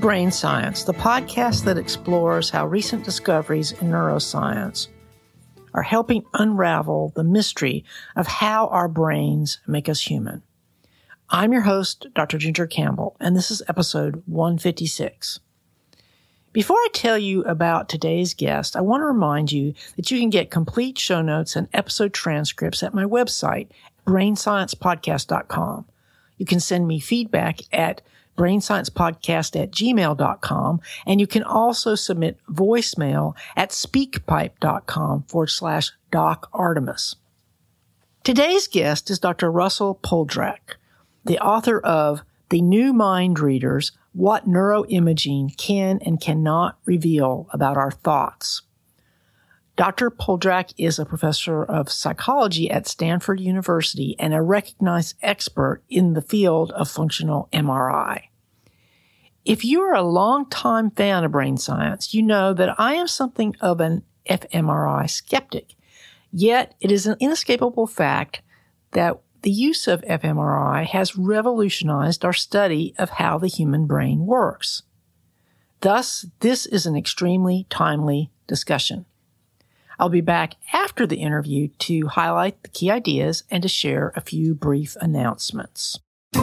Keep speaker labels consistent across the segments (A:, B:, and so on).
A: Brain Science, the podcast that explores how recent discoveries in neuroscience are helping unravel the mystery of how our brains make us human. I'm your host, Dr. Ginger Campbell, and this is episode 156. Before I tell you about today's guest, I want to remind you that you can get complete show notes and episode transcripts at my website, brainsciencepodcast.com. You can send me feedback at brainsciencepodcast@gmail.com, and you can also submit voicemail at speakpipe.com/Doc Artemis. Today's guest is Dr. Russell Poldrack, the author of The New Mind Readers: What Neuroimaging Can and Cannot Reveal About Our Thoughts. Dr. Poldrack is a professor of psychology at Stanford University and a recognized expert in the field of functional MRI. If you are a longtime fan of brain science, you know that I am something of an fMRI skeptic. Yet it is an inescapable fact that the use of fMRI has revolutionized our study of how the human brain works. Thus, this is an extremely timely discussion. I'll be back after the interview to highlight the key ideas and to share a few brief announcements.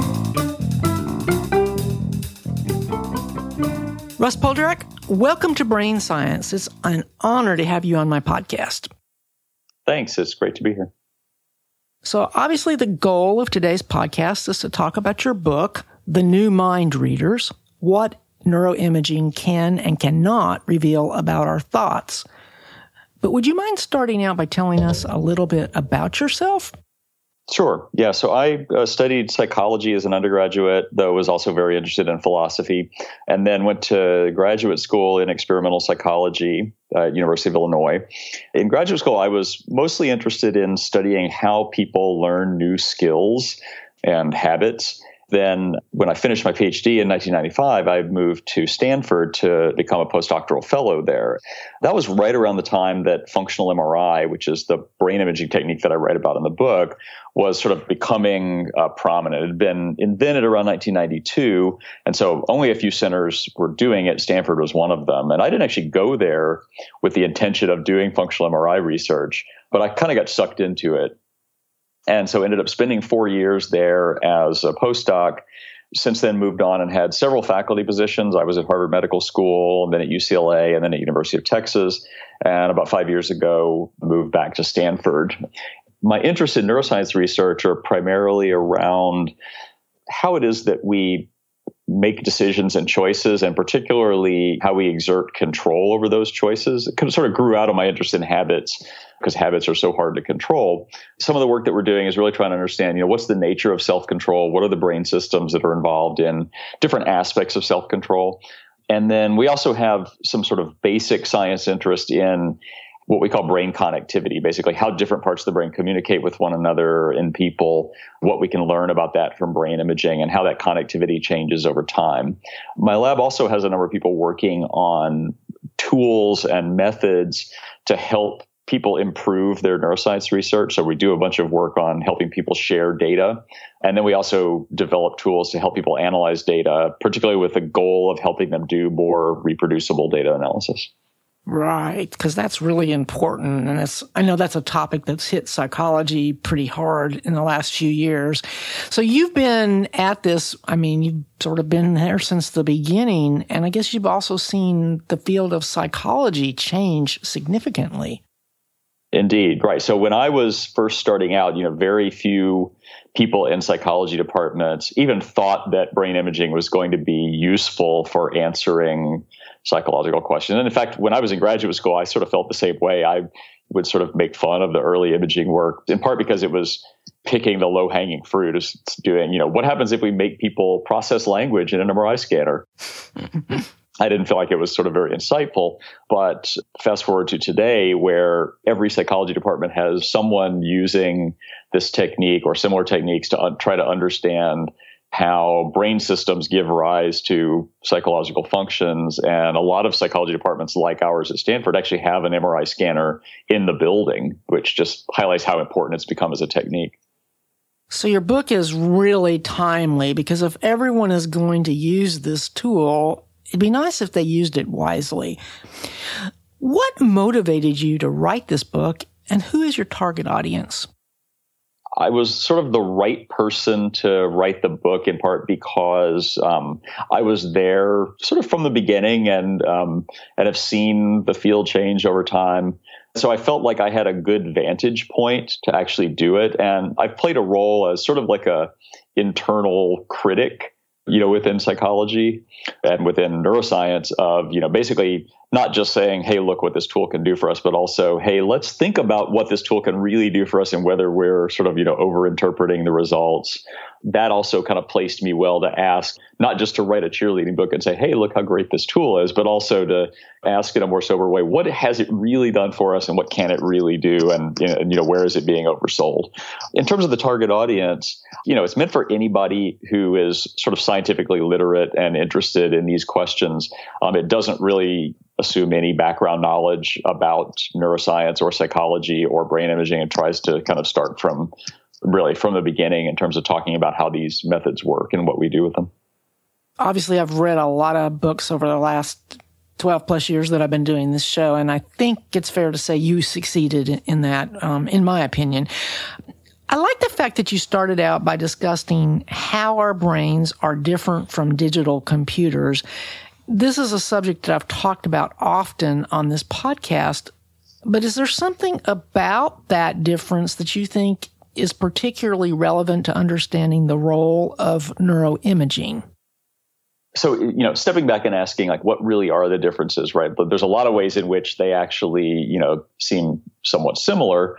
A: Russ Poldrack, welcome to Brain Science. It's an honor to have you on my podcast.
B: Thanks. It's great to be here.
A: So obviously the goal of today's podcast is to talk about your book, The New Mind Readers: What Neuroimaging Can and Cannot Reveal About Our Thoughts. But would you mind starting out by telling us a little bit about yourself?
B: Sure. Yeah. So I studied psychology as an undergraduate, though was also very interested in philosophy, and then went to graduate school in experimental psychology at University of Illinois. In graduate school, I was mostly interested in studying how people learn new skills and habits. Then when I finished my PhD in 1995, I moved to Stanford to become a postdoctoral fellow there. That was right around the time that functional MRI, which is the brain imaging technique that I write about in the book, was sort of becoming prominent. It had been invented around 1992, and so only a few centers were doing it. Stanford was one of them. And I didn't actually go there with the intention of doing functional MRI research, but I kind of got sucked into it. And so ended up spending 4 years there as a postdoc. Since then moved on and had several faculty positions. I was at Harvard Medical School, and then at UCLA, and then at University of Texas. And about 5 years ago, moved back to Stanford. My interests in neuroscience research are primarily around how it is that we make decisions and choices, and particularly how we exert control over those choices. It kind of sort of grew out of my interest in habits, because habits are so hard to control. Some of the work that we're doing is really trying to understand, what's the nature of self-control? What are the brain systems that are involved in different aspects of self-control? And then we also have some sort of basic science interest in what we call brain connectivity, basically how different parts of the brain communicate with one another in people, what we can learn about that from brain imaging, and how that connectivity changes over time. My lab also has a number of people working on tools and methods to help people improve their neuroscience research. So we do a bunch of work on helping people share data. And then we also develop tools to help people analyze data, particularly with the goal of helping them do more reproducible data analysis.
A: Right, because that's really important. And I know that's a topic that's hit psychology pretty hard in the last few years. So you've been at this, you've sort of been there since the beginning. And I guess you've also seen the field of psychology change significantly.
B: Indeed. Right. So when I was first starting out, very few people in psychology departments even thought that brain imaging was going to be useful for answering psychological questions. And in fact, when I was in graduate school, I sort of felt the same way. I would sort of make fun of the early imaging work, in part because it was picking the low-hanging fruit, is doing, what happens if we make people process language in an MRI scanner? I didn't feel like it was sort of very insightful. But fast forward to today, where every psychology department has someone using this technique or similar techniques to try to understand how brain systems give rise to psychological functions. And a lot of psychology departments like ours at Stanford actually have an MRI scanner in the building, which just highlights how important it's become as a technique.
A: So your book is really timely, because if everyone is going to use this tool, It'd be nice if they used it wisely. What motivated you to write this book, and who is your target audience?
B: I was sort of the right person to write the book, in part because I was there sort of from the beginning and have seen the field change over time. So I felt like I had a good vantage point to actually do it. And I've played a role as sort of like a internal critic, within psychology and within neuroscience of, basically not just saying, hey, look what this tool can do for us, but also, hey, let's think about what this tool can really do for us and whether we're sort of, over-interpreting the results. That also kind of placed me well to ask, not just to write a cheerleading book and say, hey, look how great this tool is, but also to ask in a more sober way, what has it really done for us and what can it really do? And where is it being oversold? In terms of the target audience, it's meant for anybody who is sort of scientifically literate and interested in these questions. It doesn't really assume any background knowledge about neuroscience or psychology or brain imaging, and tries to kind of start from the beginning in terms of talking about how these methods work and what we do with them.
A: Obviously, I've read a lot of books over the last 12 plus years that I've been doing this show, and I think it's fair to say you succeeded in that, in my opinion. I like the fact that you started out by discussing how our brains are different from digital computers. This is a subject that I've talked about often on this podcast, but is there something about that difference that you think is particularly relevant to understanding the role of neuroimaging?
B: So, stepping back and asking, like, what really are the differences, right? But there's a lot of ways in which they actually, seem somewhat similar,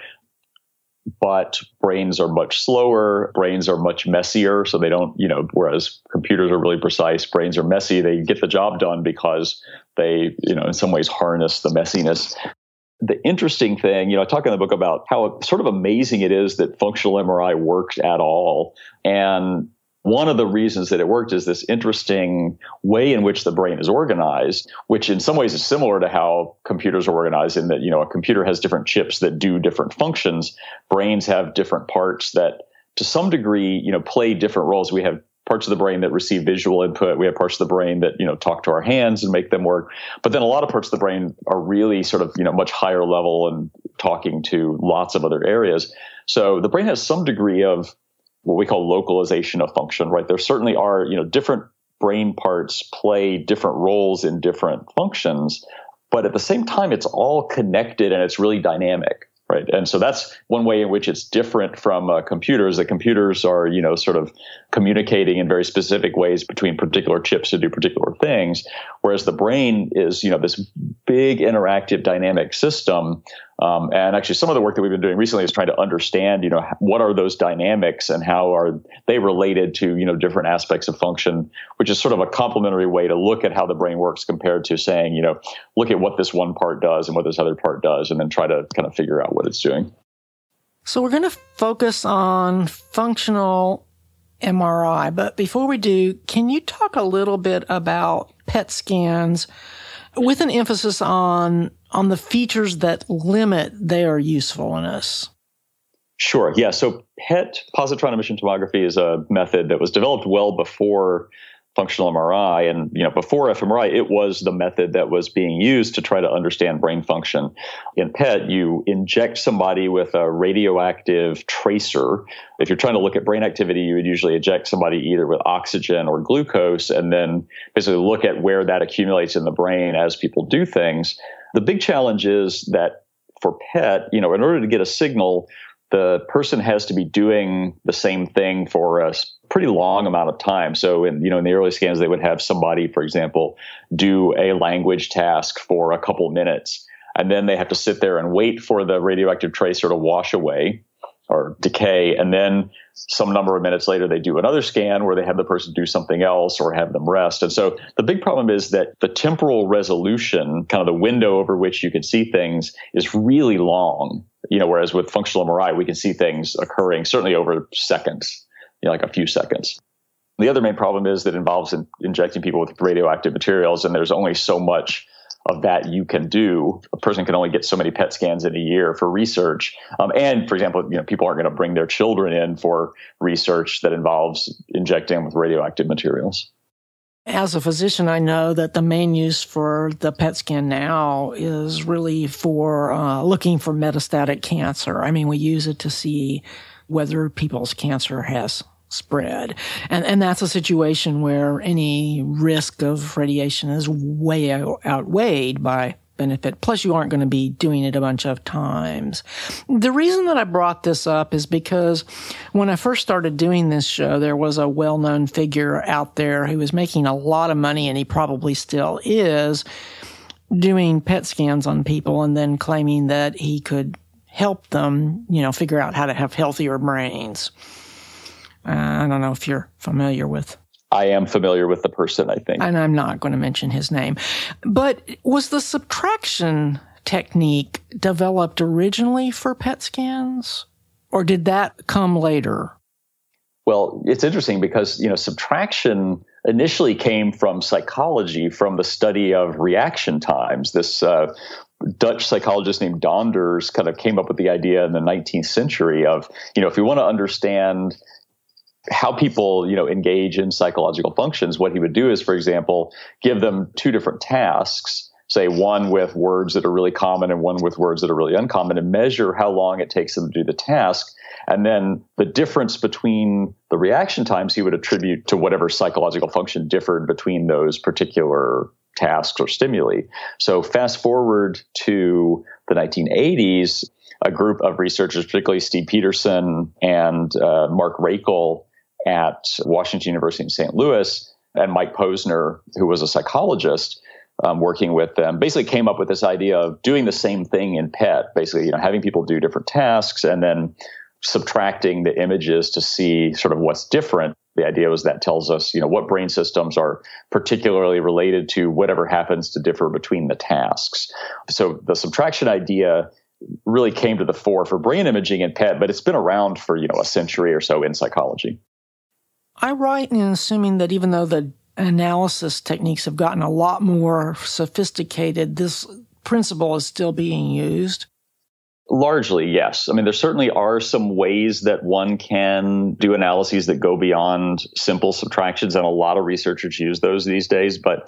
B: but brains are much slower, brains are much messier. So they don't, whereas computers are really precise, brains are messy. They get the job done because they, in some ways harness the messiness. The interesting thing, I talk in the book about how sort of amazing it is that functional MRI works at all. And one of the reasons that it worked is this interesting way in which the brain is organized, which in some ways is similar to how computers are organized in that, a computer has different chips that do different functions. Brains have different parts that to some degree, play different roles. We have parts of the brain that receive visual input. We have parts of the brain that, talk to our hands and make them work. But then a lot of parts of the brain are really sort of, much higher level and talking to lots of other areas. So the brain has some degree of what we call localization of function, right? There certainly are, different brain parts play different roles in different functions, but at the same time, it's all connected and it's really dynamic. Right. And so that's one way in which it's different from computers. The computers are, sort of communicating in very specific ways between particular chips to do particular things, whereas the brain is, this big interactive dynamic system. And actually, some of the work that we've been doing recently is trying to understand, what are those dynamics and how are they related to, different aspects of function, which is sort of a complementary way to look at how the brain works compared to saying, look at what this one part does and what this other part does, and then try to kind of figure out what it's doing.
A: So we're going to focus on functional MRI, but before we do, can you talk a little bit about PET scans with an emphasis on the features that limit their usefulness?
B: Sure. Yeah. So PET, positron emission tomography, is a method that was developed well before functional MRI. And, before fMRI, it was the method that was being used to try to understand brain function. In PET, you inject somebody with a radioactive tracer. If you're trying to look at brain activity, you would usually inject somebody either with oxygen or glucose, and then basically look at where that accumulates in the brain as people do things. The big challenge is that for PET, in order to get a signal, the person has to be doing the same thing for a pretty long amount of time. So in the early scans, they would have somebody, for example, do a language task for a couple minutes, and then they have to sit there and wait for the radioactive tracer to wash away or decay. And then some number of minutes later, they do another scan where they have the person do something else or have them rest. And so the big problem is that the temporal resolution, kind of the window over which you can see things, is really long. Whereas with functional MRI, we can see things occurring certainly over seconds, like a few seconds. The other main problem is that it involves injecting people with radioactive materials, and there's only so much of that you can do. A person can only get so many PET scans in a year for research. And for example, people aren't going to bring their children in for research that involves injecting them with radioactive materials.
A: As a physician, I know that the main use for the PET scan now is really for looking for metastatic cancer. I mean, we use it to see whether people's cancer has spread. And that's a situation where any risk of radiation is way outweighed by benefit. Plus, you aren't going to be doing it a bunch of times. The reason that I brought this up is because when I first started doing this show, there was a well-known figure out there who was making a lot of money, and he probably still is, doing PET scans on people and then claiming that he could help them, figure out how to have healthier brains. I don't know if you're familiar with.
B: I am familiar with the person, I think.
A: And I'm not going to mention his name. But was the subtraction technique developed originally for PET scans? Or did that come later?
B: Well, it's interesting because, subtraction initially came from psychology, from the study of reaction times. This Dutch psychologist named Donders kind of came up with the idea in the 19th century of, if you want to understand how people, engage in psychological functions, what he would do is, for example, give them two different tasks, say one with words that are really common and one with words that are really uncommon, and measure how long it takes them to do the task. And then the difference between the reaction times he would attribute to whatever psychological function differed between those particular tasks or stimuli. So fast forward to the 1980s, a group of researchers, particularly Steve Peterson and Mark Rakel at Washington University in St. Louis, and Mike Posner, who was a psychologist working with them, basically came up with this idea of doing the same thing in PET, basically, having people do different tasks and then subtracting the images to see sort of what's different. The idea was that tells us, what brain systems are particularly related to whatever happens to differ between the tasks. So the subtraction idea really came to the fore for brain imaging in PET, but it's been around for, a century or so in psychology.
A: I'm right in assuming that even though the analysis techniques have gotten a lot more sophisticated, this principle is still being used?
B: Largely, yes. I mean, there certainly are some ways that one can do analyses that go beyond simple subtractions, and a lot of researchers use those these days. But,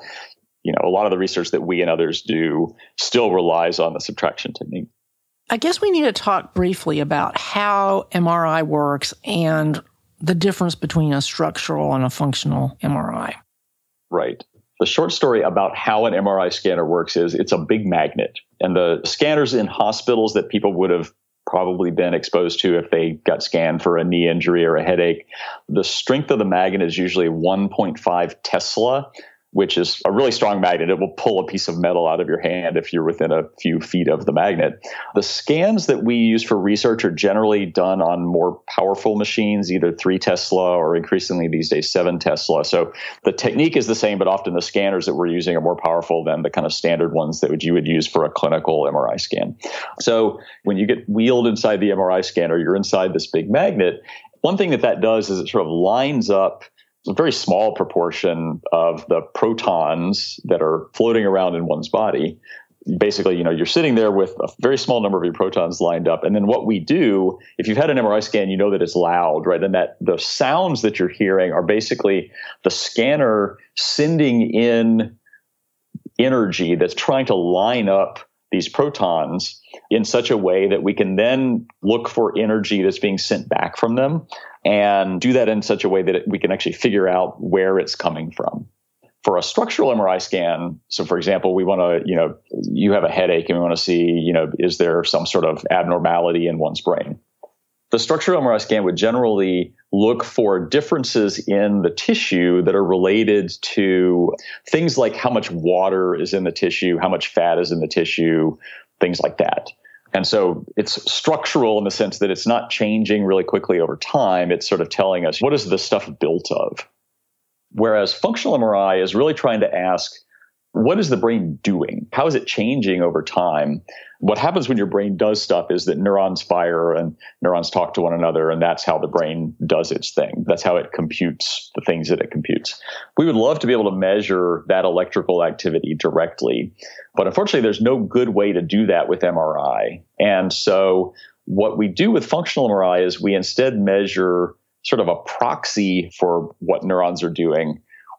B: a lot of the research that we and others do still relies on the subtraction technique.
A: I guess we need to talk briefly about how MRI works and the difference between a structural and a functional MRI.
B: Right. The short story about how an MRI scanner works is it's a big magnet. And the scanners in hospitals that people would have probably been exposed to if they got scanned for a knee injury or a headache, the strength of the magnet is usually 1.5 Tesla, which is a really strong magnet. It will pull a piece of metal out of your hand if you're within a few feet of the magnet. The scans that we use for research are generally done on more powerful machines, either 3 Tesla or increasingly these days 7 Tesla. So the technique is the same, but often the scanners that we're using are more powerful than the kind of standard ones that you would use for a clinical MRI scan. So when you get wheeled inside the MRI scanner, you're inside this big magnet. One thing that does is it sort of lines up a very small proportion of the protons that are floating around in one's body. Basically, you're sitting there with a very small number of your protons lined up. And then what we do, if you've had an MRI scan, you know that it's loud, right? And that the sounds that you're hearing are basically the scanner sending in energy that's trying to line up these protons in such a way that we can then look for energy that's being sent back from them and do that in such a way that we can actually figure out where it's coming from. For a structural MRI scan, so for example, we want to, you have a headache and we want to see, is there some sort of abnormality in one's brain? The structural MRI scan would generally look for differences in the tissue that are related to things like how much water is in the tissue, how much fat is in the tissue, things like that. And so it's structural in the sense that it's not changing really quickly over time. It's sort of telling us, what is this stuff built of? Whereas functional MRI is really trying to ask, what is the brain doing? How is it changing over time? What happens when your brain does stuff is that neurons fire and neurons talk to one another, and that's how the brain does its thing. That's how it computes the things that it computes. We would love to be able to measure that electrical activity directly, but unfortunately, there's no good way to do that with MRI. And so what we do with functional MRI is we instead measure sort of a proxy for what neurons are doing.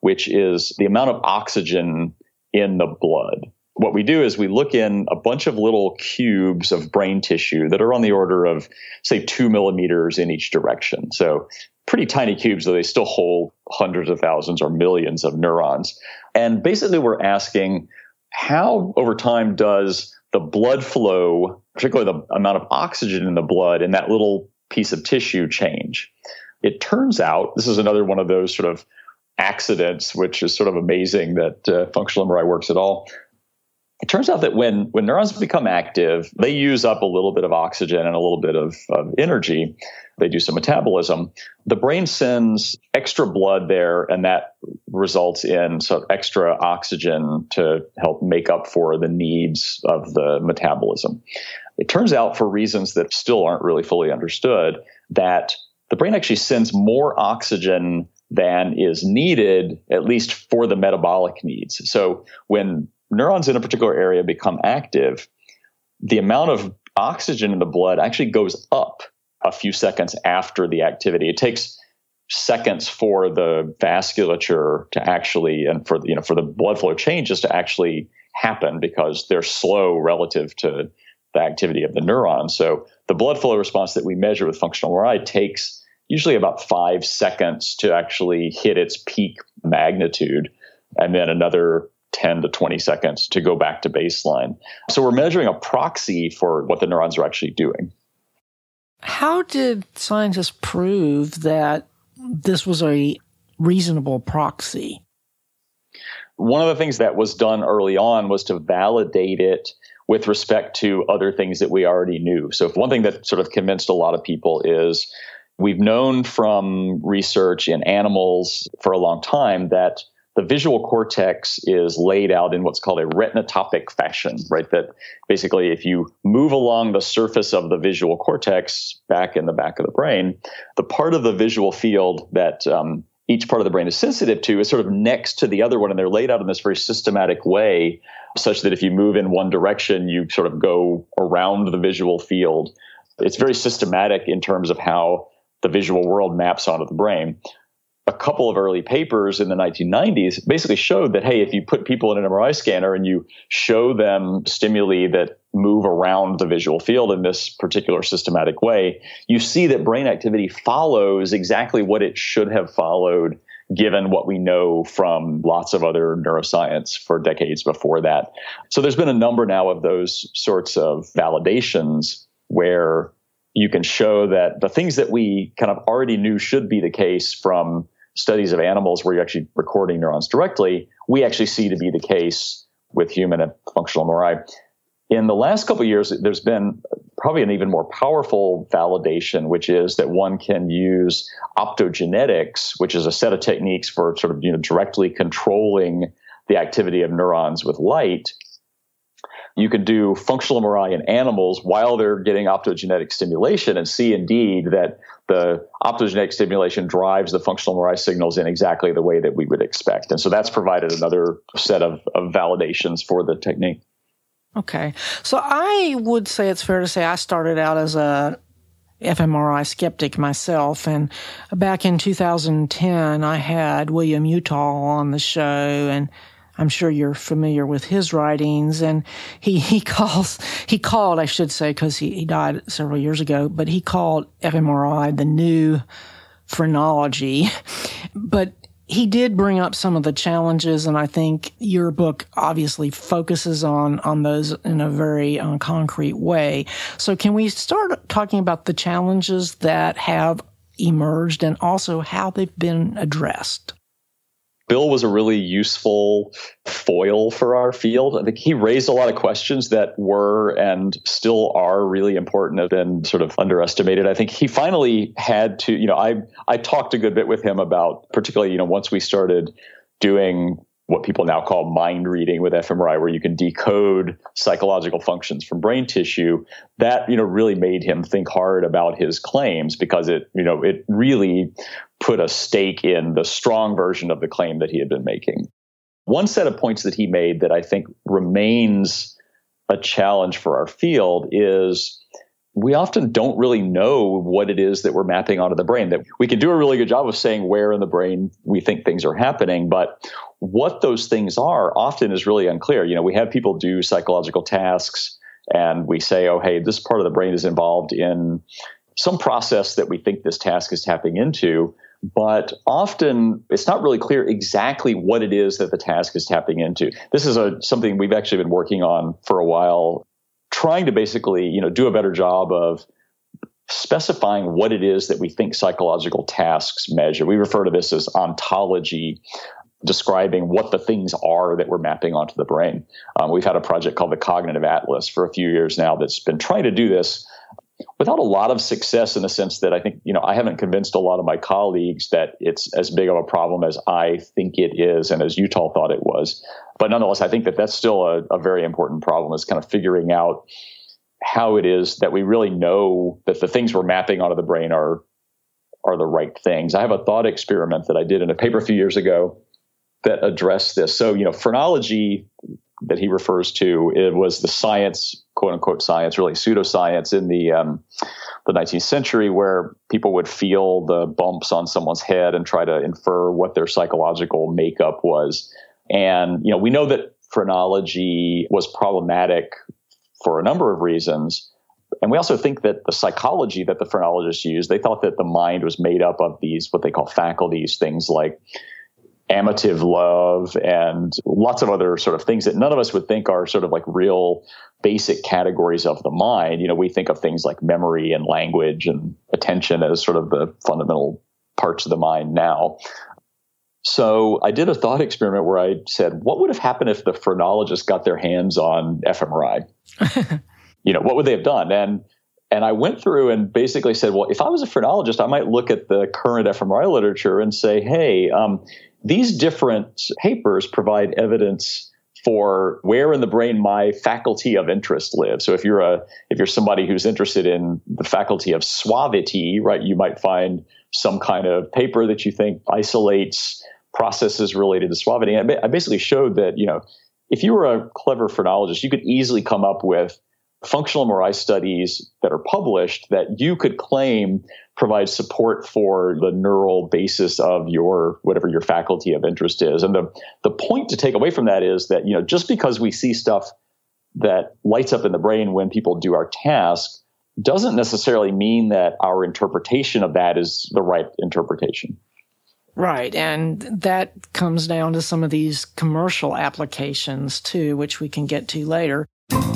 B: which is the amount of oxygen in the blood. What we do is we look in a bunch of little cubes of brain tissue that are on the order of, say, 2 millimeters in each direction. So pretty tiny cubes, though they still hold hundreds of thousands or millions of neurons. And basically we're asking, how over time does the blood flow, particularly the amount of oxygen in the blood in that little piece of tissue, change? It turns out, this is another one of those sort of accidents, which is sort of amazing that functional MRI works at all. It turns out that when neurons become active, they use up a little bit of oxygen and a little bit of energy. They do some metabolism. The brain sends extra blood there, and that results in sort of extra oxygen to help make up for the needs of the metabolism. It turns out, for reasons that still aren't really fully understood, that the brain actually sends more oxygen than is needed, at least for the metabolic needs. So when neurons in a particular area become active, the amount of oxygen in the blood actually goes up a few seconds after the activity. It takes seconds for the vasculature to actually, and for the blood flow changes to actually happen, because they're slow relative to the activity of the neuron. So the blood flow response that we measure with functional MRI takes usually about 5 seconds to actually hit its peak magnitude, and then another 10 to 20 seconds to go back to baseline. So we're measuring a proxy for what the neurons are actually doing.
A: How did scientists prove that this was a reasonable proxy?
B: One of the things that was done early on was to validate it with respect to other things that we already knew. So one thing that sort of convinced a lot of people is we've known from research in animals for a long time that the visual cortex is laid out in what's called a retinotopic fashion, right? That basically if you move along the surface of the visual cortex back in the back of the brain, the part of the visual field that each part of the brain is sensitive to is sort of next to the other one, and they're laid out in this very systematic way, such that if you move in one direction, you sort of go around the visual field. It's very systematic in terms of how the visual world maps onto the brain. A couple of early papers in the 1990s basically showed that, hey, if you put people in an MRI scanner and you show them stimuli that move around the visual field in this particular systematic way, you see that brain activity follows exactly what it should have followed, given what we know from lots of other neuroscience for decades before that. So there's been a number now of those sorts of validations where you can show that the things that we kind of already knew should be the case from studies of animals where you're actually recording neurons directly, we actually see to be the case with human and functional MRI. In the last couple of years, there's been probably an even more powerful validation, which is that one can use optogenetics, which is a set of techniques for sort of directly controlling the activity of neurons with light. You can do functional MRI in animals while they're getting optogenetic stimulation and see indeed that the optogenetic stimulation drives the functional MRI signals in exactly the way that we would expect. And so that's provided another set of validations for the technique.
A: Okay. So I would say it's fair to say I started out as a fMRI skeptic myself. And back in 2010, I had William Utah on the show, and I'm sure you're familiar with his writings. And he called, I should say, because he died several years ago, but he called fMRI the new phrenology. But he did bring up some of the challenges, and I think your book obviously focuses on those in a very concrete way. So can we start talking about the challenges that have emerged and also how they've been addressed?
B: Bill was a really useful foil for our field. I think he raised a lot of questions that were and still are really important and sort of underestimated. I think he finally had to, I talked a good bit with him about, particularly, once we started doing what people now call mind reading with fMRI, where you can decode psychological functions from brain tissue, that, really made him think hard about his claims, because it really put a stake in the strong version of the claim that he had been making. One set of points that he made that I think remains a challenge for our field is we often don't really know what it is that we're mapping onto the brain. That we can do a really good job of saying where in the brain we think things are happening, but what those things are often is really unclear. We have people do psychological tasks and we say, oh, hey, this part of the brain is involved in some process that we think this task is tapping into. But often it's not really clear exactly what it is that the task is tapping into. This is something we've actually been working on for a while, trying to basically, do a better job of specifying what it is that we think psychological tasks measure. We refer to this as ontology, describing what the things are that we're mapping onto the brain. We've had a project called the Cognitive Atlas for a few years now that's been trying to do this without a lot of success, in the sense that I think, I haven't convinced a lot of my colleagues that it's as big of a problem as I think it is and as Utah thought it was. But nonetheless, I think that that's still a very important problem, is kind of figuring out how it is that we really know that the things we're mapping onto the brain are the right things. I have a thought experiment that I did in a paper a few years ago that addressed this. So, phrenology that he refers to, it was the science, quote unquote science, really pseudoscience in the 19th century, where people would feel the bumps on someone's head and try to infer what their psychological makeup was. And, we know that phrenology was problematic for a number of reasons. And we also think that the psychology that the phrenologists used, they thought that the mind was made up of these, what they call faculties, things like amative love and lots of other sort of things that none of us would think are sort of like real basic categories of the mind. We think of things like memory and language and attention as sort of the fundamental parts of the mind now. So I did a thought experiment where I said, what would have happened if the phrenologists got their hands on fMRI? What would they have done? And I went through and basically said, well, if I was a phrenologist, I might look at the current fMRI literature and say, hey, these different papers provide evidence for where in the brain my faculty of interest lives. So if you're somebody who's interested in the faculty of suavity, right, you might find some kind of paper that you think isolates processes related to suavity. And I basically showed that, if you were a clever phrenologist, you could easily come up with functional MRI studies that are published that you could claim provide support for the neural basis of whatever your faculty of interest is. And the point to take away from that is that, just because we see stuff that lights up in the brain when people do our task doesn't necessarily mean that our interpretation of that is the right interpretation.
A: Right. And that comes down to some of these commercial applications too, which we can get to later.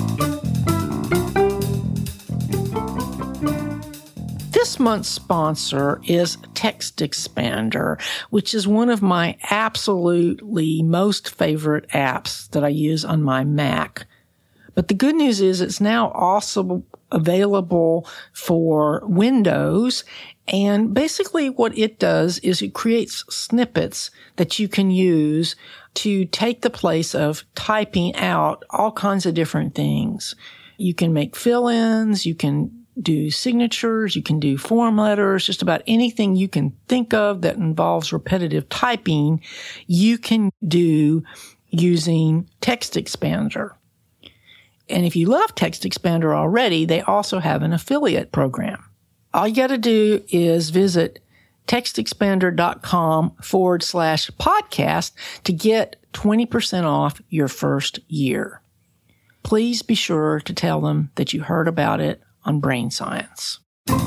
A: This month's sponsor is TextExpander, which is one of my absolutely most favorite apps that I use on my Mac. But the good news is it's now also available for Windows. And basically what it does is it creates snippets that you can use to take the place of typing out all kinds of different things. You can make fill-ins, you can do signatures, you can do form letters, just about anything you can think of that involves repetitive typing, you can do using TextExpander. And if you love TextExpander already, they also have an affiliate program. All you got to do is visit textexpander.com/podcast to get 20% off your first year. Please be sure to tell them that you heard about it on Brain Science.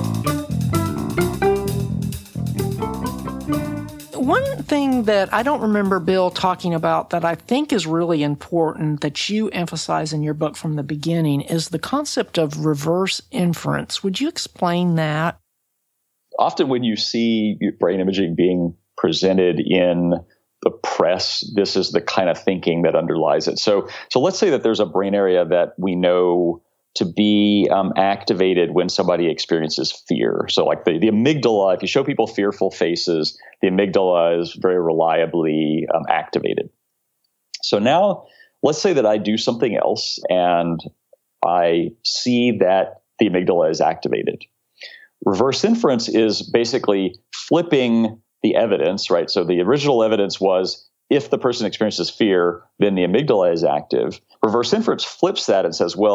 A: One thing that I don't remember Bill talking about that I think is really important that you emphasize in your book from the beginning is the concept of reverse inference. Would you explain that?
B: Often when you see brain imaging being presented in the press, this is the kind of thinking that underlies it. So let's say that there's a brain area that we know to be activated when somebody experiences fear. So like the amygdala, if you show people fearful faces, the amygdala is very reliably activated. So now let's say that I do something else and I see that the amygdala is activated. Reverse inference is basically flipping the evidence, right? So the original evidence was if the person experiences fear, then the amygdala is active. Reverse inference flips that and says, well,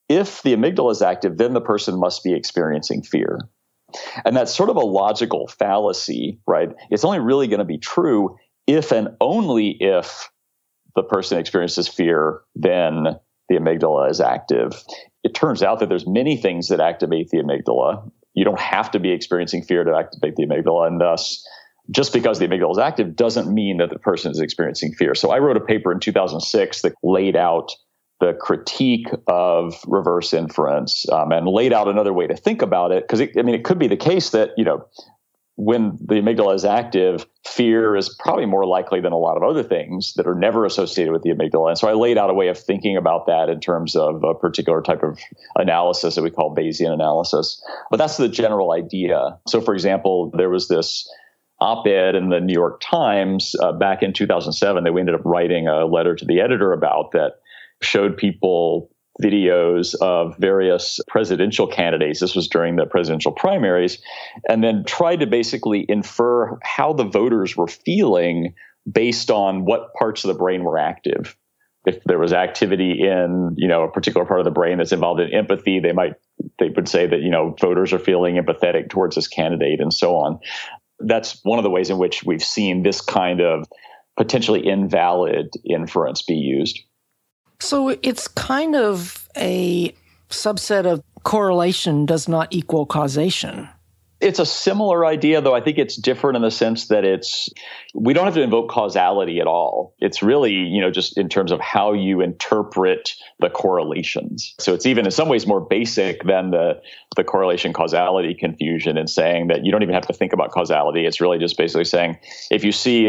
B: if the amygdala is active, then the person must be experiencing fear. And that's sort of a logical fallacy, right? It's only really going to be true if and only if the person experiences fear, then the amygdala is active. It turns out that there's many things that activate the amygdala. You don't have to be experiencing fear to activate the amygdala, and thus, just because the amygdala is active doesn't mean that the person is experiencing fear. So I wrote a paper in 2006 that laid out the critique of reverse inference and laid out another way to think about it. Because it could be the case that, when the amygdala is active, fear is probably more likely than a lot of other things that are never associated with the amygdala. And so I laid out a way of thinking about that in terms of a particular type of analysis that we call Bayesian analysis. But that's the general idea. So, for example, there was this op-ed in the New York Times back in 2007 that we ended up writing a letter to the editor about that showed people videos of various presidential candidates. This was during the presidential primaries, and then tried to basically infer how the voters were feeling based on what parts of the brain were active. If there was activity in, a particular part of the brain that's involved in empathy, they would say that, voters are feeling empathetic towards this candidate and so on. That's one of the ways in which we've seen this kind of potentially invalid inference be used.
A: So it's kind of a subset of correlation does not equal causation.
B: It's a similar idea, though I think it's different in the sense that we don't have to invoke causality at all. It's really, just in terms of how you interpret the correlations. So it's even in some ways more basic than the correlation causality confusion in saying that you don't even have to think about causality. It's really just basically saying if you see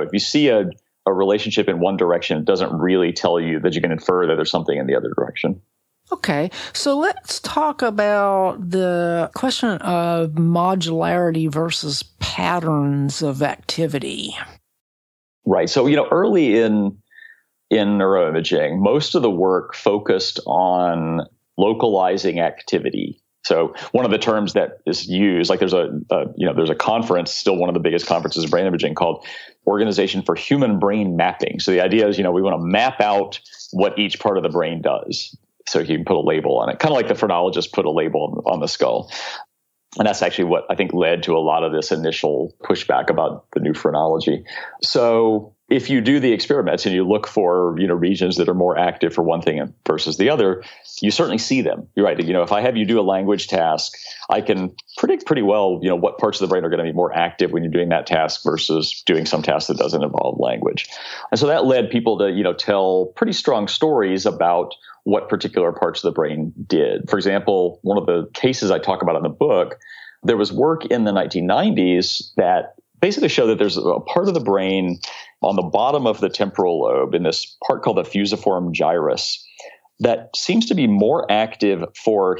B: a relationship in one direction, it doesn't really tell you that you can infer that there's something in the other direction.
A: Okay, so let's talk about the question of modularity versus patterns of activity.
B: Right. So, early in neuroimaging, most of the work focused on localizing activity. So one of the terms that is used, like there's a conference, still one of the biggest conferences in brain imaging, called Organization for Human Brain Mapping. So the idea is, we want to map out what each part of the brain does. So you can put a label on it, kind of like the phrenologist put a label on the skull. And that's actually what I think led to a lot of this initial pushback about the new phrenology. So if you do the experiments and you look for, regions that are more active for one thing versus the other, you certainly see them. You're right. If I have you do a language task, I can predict pretty well, what parts of the brain are going to be more active when you're doing that task versus doing some task that doesn't involve language. And so that led people to, tell pretty strong stories about what particular parts of the brain did. For example, one of the cases I talk about in the book, there was work in the 1990s that basically showed that there's a part of the brain on the bottom of the temporal lobe in this part called the fusiform gyrus that seems to be more active for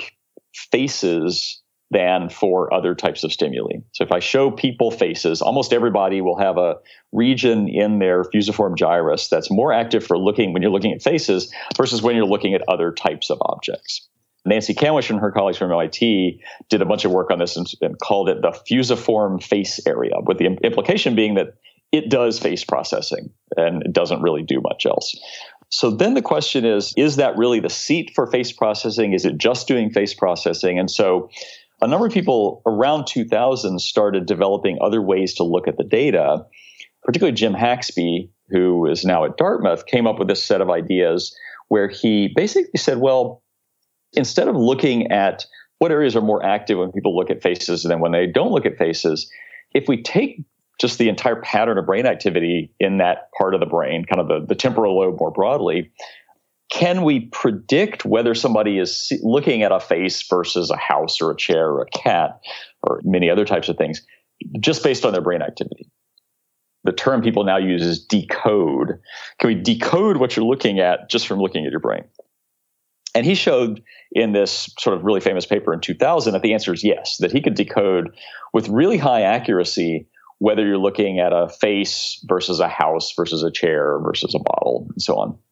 B: faces than for other types of stimuli. So if I show people faces, almost everybody will have a region in their fusiform gyrus that's more active for when you're looking at faces versus when you're looking at other types of objects. Nancy Kanwish and her colleagues from MIT did a bunch of work on this and called it the fusiform face area, with the implication being that it does face processing and it doesn't really do much else. So then the question is that really the seat for face processing? Is it just doing face processing? And so a number of people around 2000 started developing other ways to look at the data. Particularly Jim Haxby, who is now at Dartmouth, came up with this set of ideas where he basically said, well, instead of looking at what areas are more active when people look at faces than when they don't look at faces, if we take just the entire pattern of brain activity in that part of the brain, kind of the temporal lobe more broadly, can we predict whether somebody is looking at a face versus a house or a chair or a cat or many other types of things just based on their brain activity? The term people now use is decode. Can we decode what you're looking at just from looking at your brain? And he showed in this sort of really famous paper in 2000 that the answer is yes, that he could decode with really high accuracy whether you're looking at a face versus a house versus a chair versus a bottle and so on.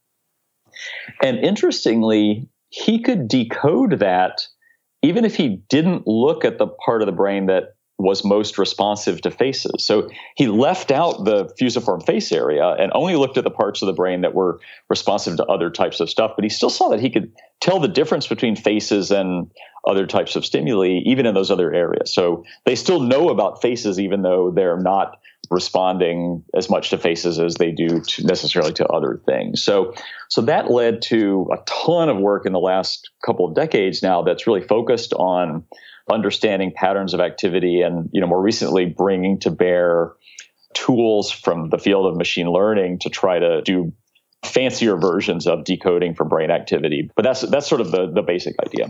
B: And interestingly, he could decode that even if he didn't look at the part of the brain that was most responsive to faces. So he left out the fusiform face area and only looked at the parts of the brain that were responsive to other types of stuff. But he still saw that he could tell the difference between faces and other types of stimuli, even in those other areas. So they still know about faces, even though they're not responding as much to faces as they do necessarily to other things. So that led to a ton of work in the last couple of decades now that's really focused on understanding patterns of activity and, more recently bringing to bear tools from the field of machine learning to try to do fancier versions of decoding for brain activity. But that's sort of the basic idea.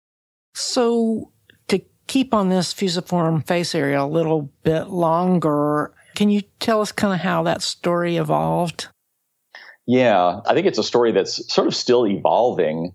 A: So to keep on this fusiform face area a little bit longer, can you tell us kind of how that story evolved?
B: Yeah, I think it's a story that's sort of still evolving.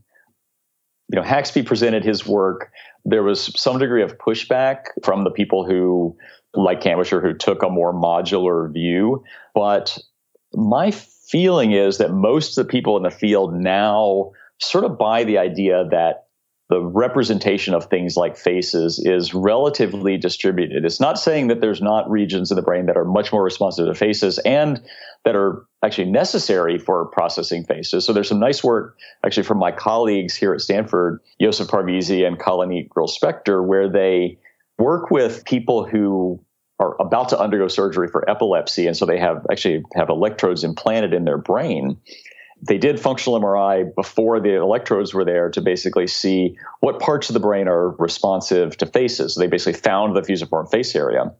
B: Haxby presented his work. There was some degree of pushback from the people who, like Kanwisher, who took a more modular view. But my feeling is that most of the people in the field now sort of buy the idea that the representation of things like faces is relatively distributed. It's not saying that there's not regions of the brain that are much more responsive to faces and that are actually necessary for processing faces. So there's some nice work actually from my colleagues here at Stanford, Yosef Parvizi and Kalanit Grill-Spector, where they work with people who are about to undergo surgery for epilepsy. And so they have electrodes implanted in their brain. They did functional MRI before the electrodes were there to basically see what parts of the brain are responsive to faces. So they basically found the fusiform face area.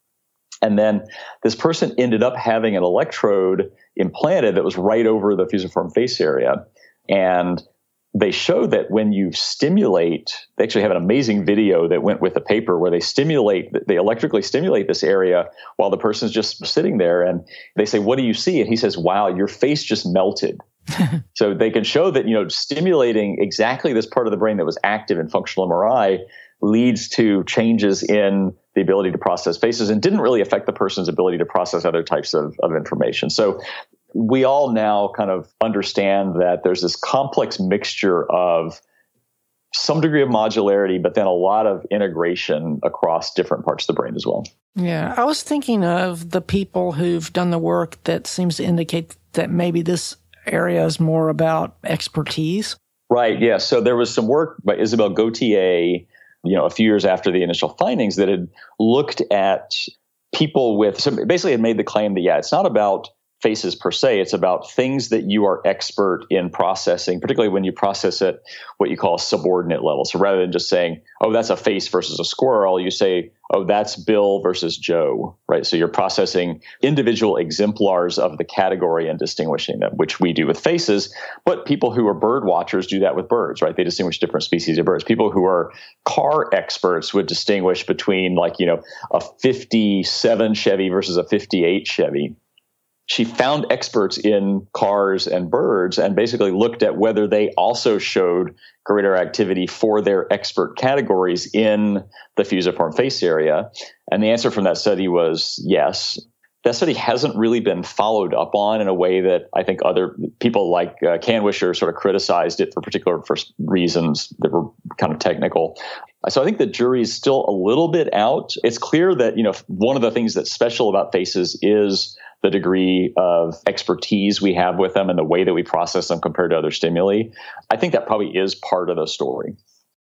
B: And then this person ended up having an electrode implanted that was right over the fusiform face area. And they show that when you stimulate, they actually have an amazing video that went with the paper where they electrically stimulate this area while the person's just sitting there. And they say, "What do you see?" And he says, "Wow, your face just melted." So they can show that, stimulating exactly this part of the brain that was active in functional MRI leads to changes in the ability to process faces and didn't really affect the person's ability to process other types of information. So we all now kind of understand that there's this complex mixture of some degree of modularity, but then a lot of integration across different parts of the brain as well.
A: Yeah, I was thinking of the people who've done the work that seems to indicate that maybe this area is more about expertise.
B: Right, yeah. So there was some work by Isabelle Gauthier, a few years after the initial findings that had looked at people basically had made the claim that, it's not about faces per se. It's about things that you are expert in processing, particularly when you process at what you call a subordinate level. So rather than just saying, "Oh, that's a face versus a squirrel," you say, "Oh, that's Bill versus Joe," right? So you're processing individual exemplars of the category and distinguishing them, which we do with faces. But people who are bird watchers do that with birds, right? They distinguish different species of birds. People who are car experts would distinguish between a 57 Chevy versus a 58 Chevy. She found experts in cars and birds and basically looked at whether they also showed greater activity for their expert categories in the fusiform face area. And the answer from that study was yes. That study hasn't really been followed up on in a way that I think other people like Kanwisher sort of criticized it for reasons that were kind of technical. So I think the jury's still a little bit out. It's clear that, one of the things that's special about faces is the degree of expertise we have with them and the way that we process them compared to other stimuli. I think that probably is part of the story.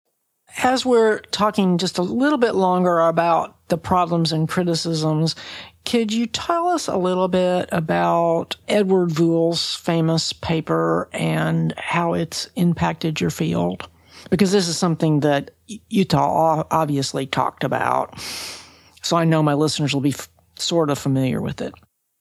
A: As we're talking just a little bit longer about the problems and criticisms, could you tell us a little bit about Edward Vuel's famous paper and how it's impacted your field? Because this is something that Utah obviously talked about. So I know my listeners will be sort of familiar with it.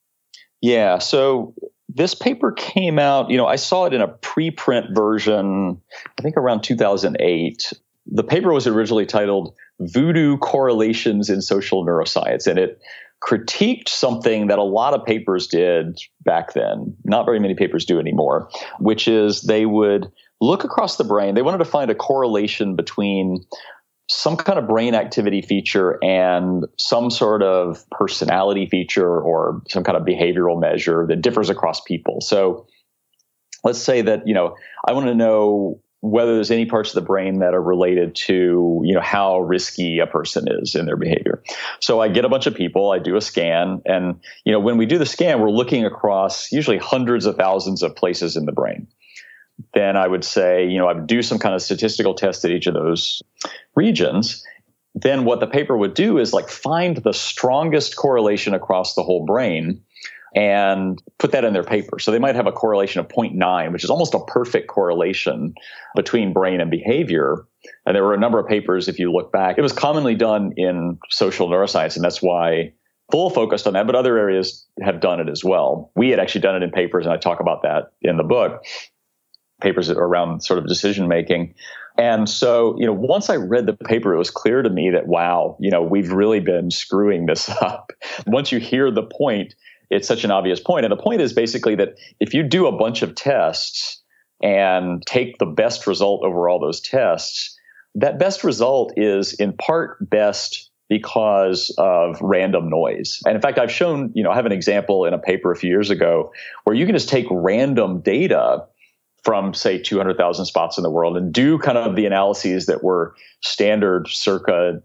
B: Yeah, so this paper came out, I saw it in a preprint version, I think around 2008. The paper was originally titled Voodoo Correlations in Social Neuroscience, and it critiqued something that a lot of papers did back then. Not very many papers do anymore, which is they would look across the brain. They wanted to find a correlation between some kind of brain activity feature and some sort of personality feature or some kind of behavioral measure that differs across people. So let's say that, I want to know whether there's any parts of the brain that are related to, how risky a person is in their behavior. So I get a bunch of people, I do a scan, and, when we do the scan, we're looking across usually hundreds of thousands of places in the brain. Then I would say, I would do some kind of statistical test at each of those regions. Then what the paper would do is find the strongest correlation across the whole brain and put that in their paper. So they might have a correlation of 0.9, which is almost a perfect correlation between brain and behavior. And there were a number of papers, if you look back. It was commonly done in social neuroscience, and that's why Bull focused on that, but other areas have done it as well. We had actually done it in papers, and I talk about that in the book, papers around sort of decision making. And so, once I read the paper, it was clear to me that, wow, we've really been screwing this up. Once you hear the point, it's such an obvious point. And the point is basically that if you do a bunch of tests and take the best result over all those tests, that best result is in part best because of random noise. And in fact, I've shown, I have an example in a paper a few years ago where you can just take random data from, say, 200,000 spots in the world and do kind of the analyses that were standard circa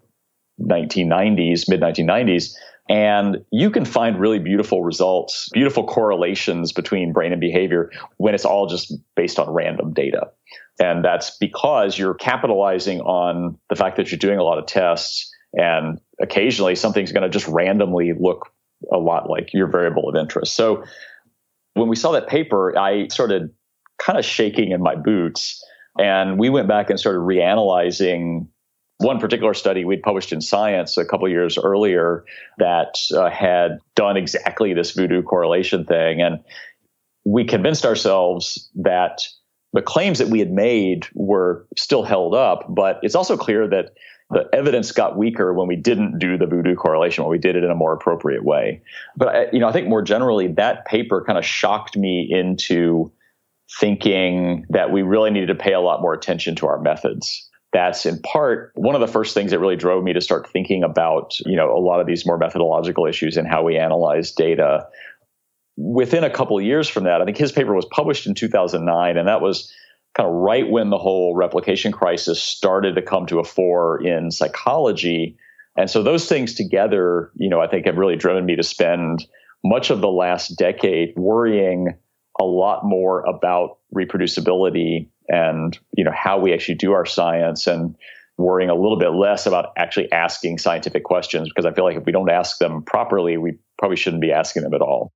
B: 1990s, mid-1990s. And you can find really beautiful results, beautiful correlations between brain and behavior when it's all just based on random data. And that's because you're capitalizing on the fact that you're doing a lot of tests, and occasionally something's going to just randomly look a lot like your variable of interest. So when we saw that paper, I started kind of shaking in my boots, and we went back and started reanalyzing one particular study we'd published in Science a couple of years earlier that had done exactly this voodoo correlation thing. And we convinced ourselves that the claims that we had made were still held up, but it's also clear that the evidence got weaker when we didn't do the voodoo correlation, when we did it in a more appropriate way. But I think more generally, that paper kind of shocked me into thinking that we really needed to pay a lot more attention to our methods. That's in part one of the first things that really drove me to start thinking about, a lot of these more methodological issues and how we analyze data. Within a couple of years from that, I think his paper was published in 2009, and that was kind of right when the whole replication crisis started to come to a fore in psychology. And so those things together, I think have really driven me to spend much of the last decade worrying a lot more about reproducibility and, how we actually do our science, and worrying a little bit less about actually asking scientific questions, because I feel like if we don't ask them properly, we probably shouldn't be asking them at all.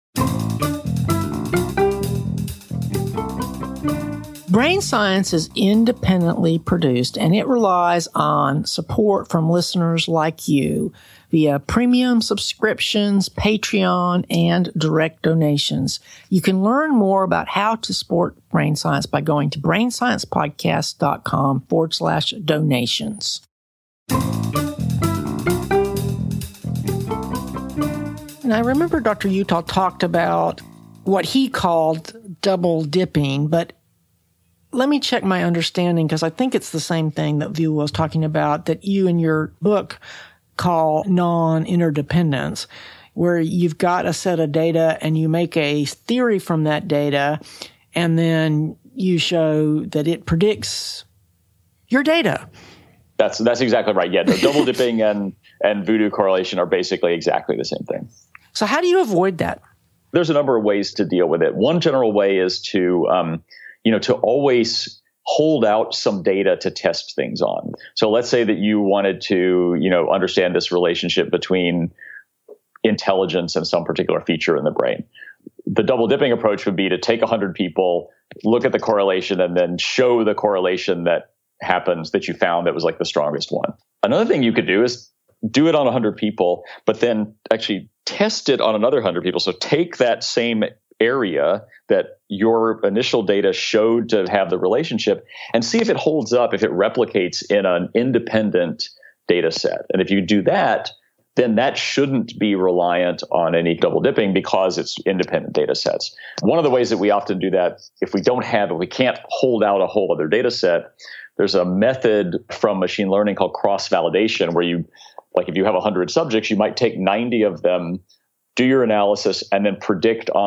A: Brain Science is independently produced, and it relies on support from listeners like you via premium subscriptions, Patreon, and direct donations. You can learn more about how to support Brain Science by going to brainsciencepodcast.com/donations. And I remember Dr. Utah talked about what he called double dipping, but let me check my understanding, because I think it's the same thing that View was talking about that you in your book call non-interdependence, where you've got a set of data and you make a theory from that data, and then you show that it predicts your data.
B: That's exactly right. Yeah, no, double dipping and voodoo correlation are basically exactly the same thing.
A: So how do you avoid that?
B: There's a number of ways to deal with it. One general way is to always hold out some data to test things on. So let's say that you wanted to, understand this relationship between intelligence and some particular feature in the brain. The double dipping approach would be to take 100 people, look at the correlation, and then show the correlation that happens that you found that was like the strongest one. Another thing you could do is do it on 100 people, but then actually test it on another 100 people. So take that same area that your initial data showed to have the relationship and see if it holds up, if it replicates in an independent data set. And if you do that, then that shouldn't be reliant on any double dipping because it's independent data sets. One of the ways that we often do that, if we can't hold out a whole other data set, there's a method from machine learning called cross-validation where if you have 100 subjects, you might take 90 of them, do your analysis, and then predict on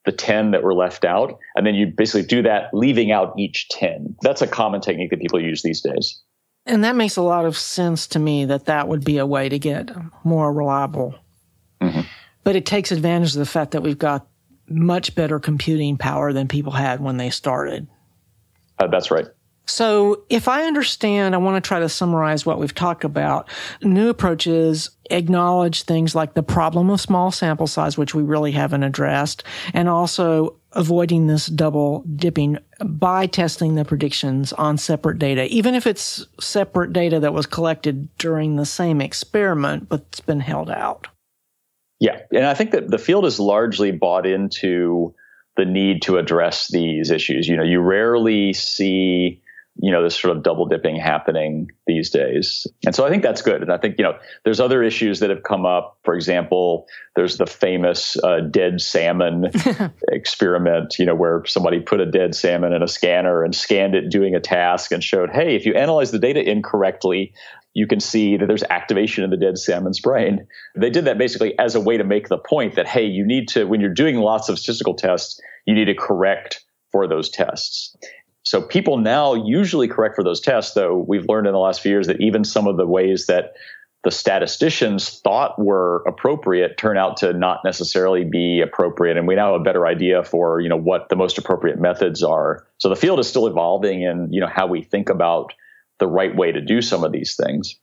B: the 10 that were left out. And then you basically do that, leaving out each 10. That's a common technique that people use these days.
A: And that makes a lot of sense to me that would be a way to get more reliable. Mm-hmm. But it takes advantage of the fact that we've got much better computing power than people had when they started.
B: That's right.
A: So if I understand, I want to try to summarize what we've talked about. New approaches acknowledge things like the problem of small sample size, which we really haven't addressed, and also avoiding this double dipping by testing the predictions on separate data, even if it's separate data that was collected during the same experiment, but it's been held out.
B: Yeah, and I think that the field is largely bought into the need to address these issues. You rarely see this sort of double dipping happening these days. And so I think that's good. And I think, there's other issues that have come up. For example, there's the famous dead salmon experiment, where somebody put a dead salmon in a scanner and scanned it doing a task and showed, hey, if you analyze the data incorrectly, you can see that there's activation in the dead salmon's brain. They did that basically as a way to make the point that, hey, you need to, when you're doing lots of statistical tests, you need to correct for those tests. So people now usually correct for those tests, though we've learned in the last few years that even some of the ways that the statisticians thought were appropriate turn out to not necessarily be appropriate. And we now have a better idea for, what the most appropriate methods are. So the field is still evolving in, how we think about the right way to do some of these things.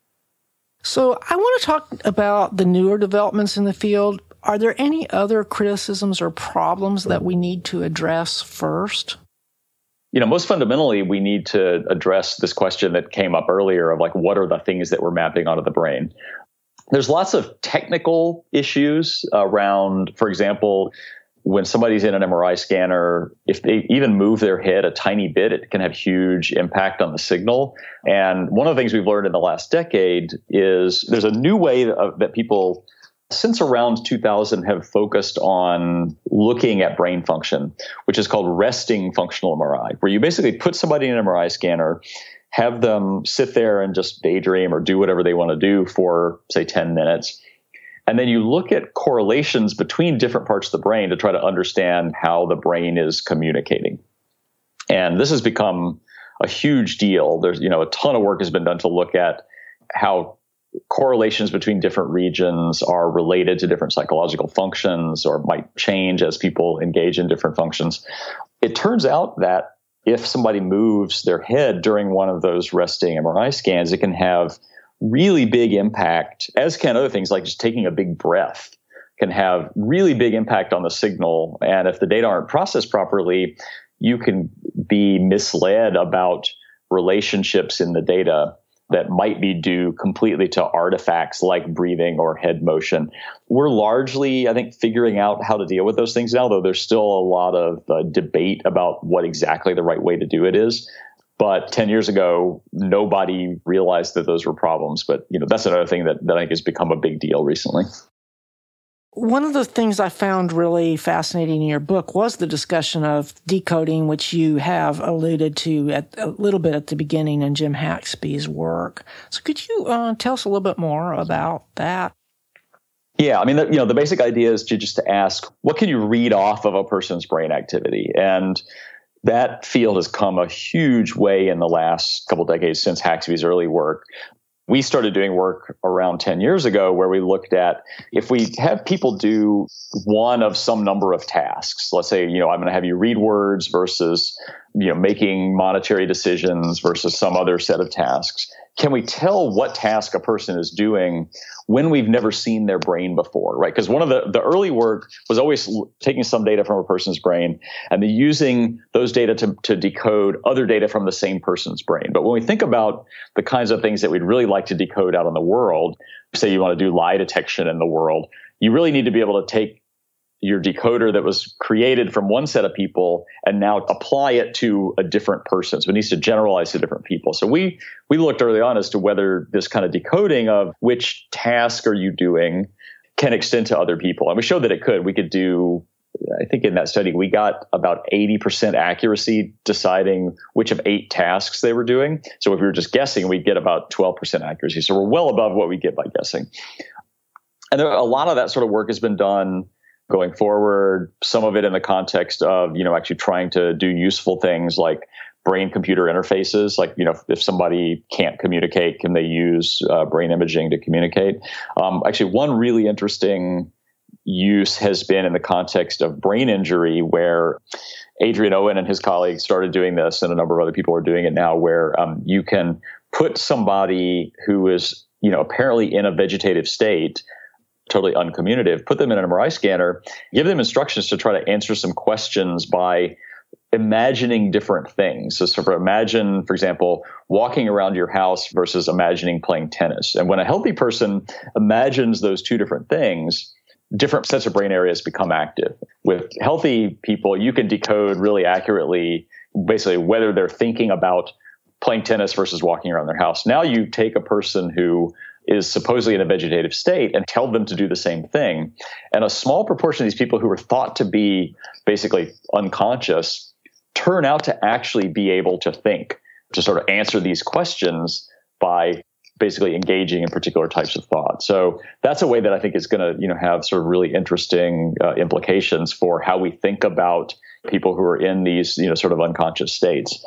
A: So I want to talk about the newer developments in the field. Are there any other criticisms or problems that we need to address first?
B: Most fundamentally, we need to address this question that came up earlier of what are the things that we're mapping onto the brain? There's lots of technical issues around, for example, when somebody's in an MRI scanner, if they even move their head a tiny bit, it can have huge impact on the signal. And one of the things we've learned in the last decade is there's a new way that people, since around 2000, have focused on looking at brain function, which is called resting functional MRI, where you basically put somebody in an MRI scanner, have them sit there and just daydream or do whatever they want to do for, say, 10 minutes. And then you look at correlations between different parts of the brain to try to understand how the brain is communicating. And this has become a huge deal. There's, a ton of work has been done to look at how correlations between different regions are related to different psychological functions or might change as people engage in different functions. It turns out that if somebody moves their head during one of those resting MRI scans, it can have really big impact, as can other things like just taking a big breath can have really big impact on the signal. And if the data aren't processed properly, you can be misled about relationships in the data that might be due completely to artifacts like breathing or head motion. We're largely, I think, figuring out how to deal with those things now, though there's still a lot of debate about what exactly the right way to do it is. But 10 years ago, nobody realized that those were problems. But that's another thing that I think has become a big deal recently.
A: One of the things I found really fascinating in your book was the discussion of decoding, which you have alluded to a little bit at the beginning in Jim Haxby's work. So could you tell us a little bit more about that?
B: Yeah, I mean, the basic idea is to ask, what can you read off of a person's brain activity? And that field has come a huge way in the last couple decades since Haxby's early work. We started doing work around 10 years ago where we looked at if we have people do one of some number of tasks, let's say, I'm going to have you read words versus, making monetary decisions versus some other set of tasks. Can we tell what task a person is doing when we've never seen their brain before, right? Because one of the early work was always taking some data from a person's brain and then using those data to decode other data from the same person's brain. But when we think about the kinds of things that we'd really like to decode out in the world, say you want to do lie detection in the world, you really need to be able to take your decoder that was created from one set of people and now apply it to a different person. So it needs to generalize to different people. So we looked early on as to whether this kind of decoding of which task are you doing can extend to other people. And we showed that it could. We could do, I think in that study, we got about 80% accuracy deciding which of 8 tasks they were doing. So if we were just guessing, we'd get about 12% accuracy. So we're well above what we get by guessing. And a lot of that sort of work has been done going forward, some of it in the context of, actually trying to do useful things like brain-computer interfaces. Like, if somebody can't communicate, can they use brain imaging to communicate? Actually, one really interesting use has been in the context of brain injury, where Adrian Owen and his colleagues started doing this, and a number of other people are doing it now, where you can put somebody who is, apparently in a vegetative state, totally uncommunicative, put them in an MRI scanner, give them instructions to try to answer some questions by imagining different things. So sort of imagine, for example, walking around your house versus imagining playing tennis. And when a healthy person imagines those two different things, different sets of brain areas become active. With healthy people, you can decode really accurately, basically, whether they're thinking about playing tennis versus walking around their house. Now you take a person who is supposedly in a vegetative state and tell them to do the same thing. And a small proportion of these people who are thought to be basically unconscious turn out to actually be able to think, to sort of answer these questions by basically engaging in particular types of thought. So that's a way that I think is going to, have sort of really interesting implications for how we think about people who are in these, sort of unconscious states.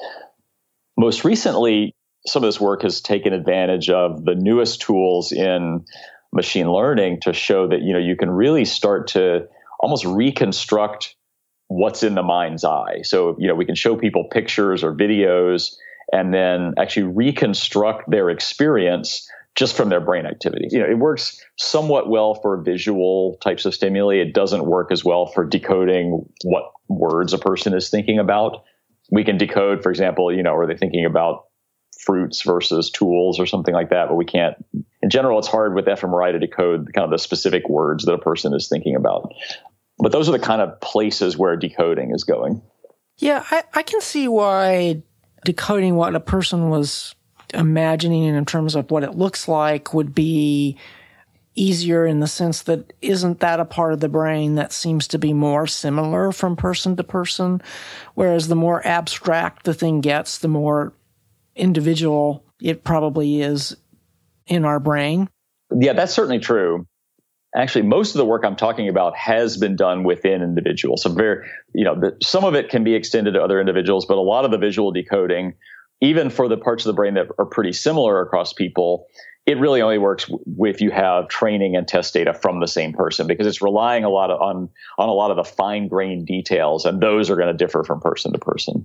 B: Most recently, some of this work has taken advantage of the newest tools in machine learning to show that, you can really start to almost reconstruct what's in the mind's eye. So, we can show people pictures or videos and then actually reconstruct their experience just from their brain activity. It works somewhat well for visual types of stimuli. It doesn't work as well for decoding what words a person is thinking about. We can decode, for example, are they thinking about fruits versus tools or something like that, but we can't. In general, it's hard with fMRI to decode kind of the specific words that a person is thinking about. But those are the kind of places where decoding is going.
A: Yeah, I can see why decoding what a person was imagining in terms of what it looks like would be easier, in the sense that isn't that a part of the brain that seems to be more similar from person to person? Whereas the more abstract the thing gets, the more individual it probably is in our brain.
B: Yeah, that's certainly true. Actually, most of the work I'm talking about has been done within individuals. So some of it can be extended to other individuals, but a lot of the visual decoding, even for the parts of the brain that are pretty similar across people, it really only works if you have training and test data from the same person, because it's relying on a lot of the fine-grained details, and those are going to differ from person to person.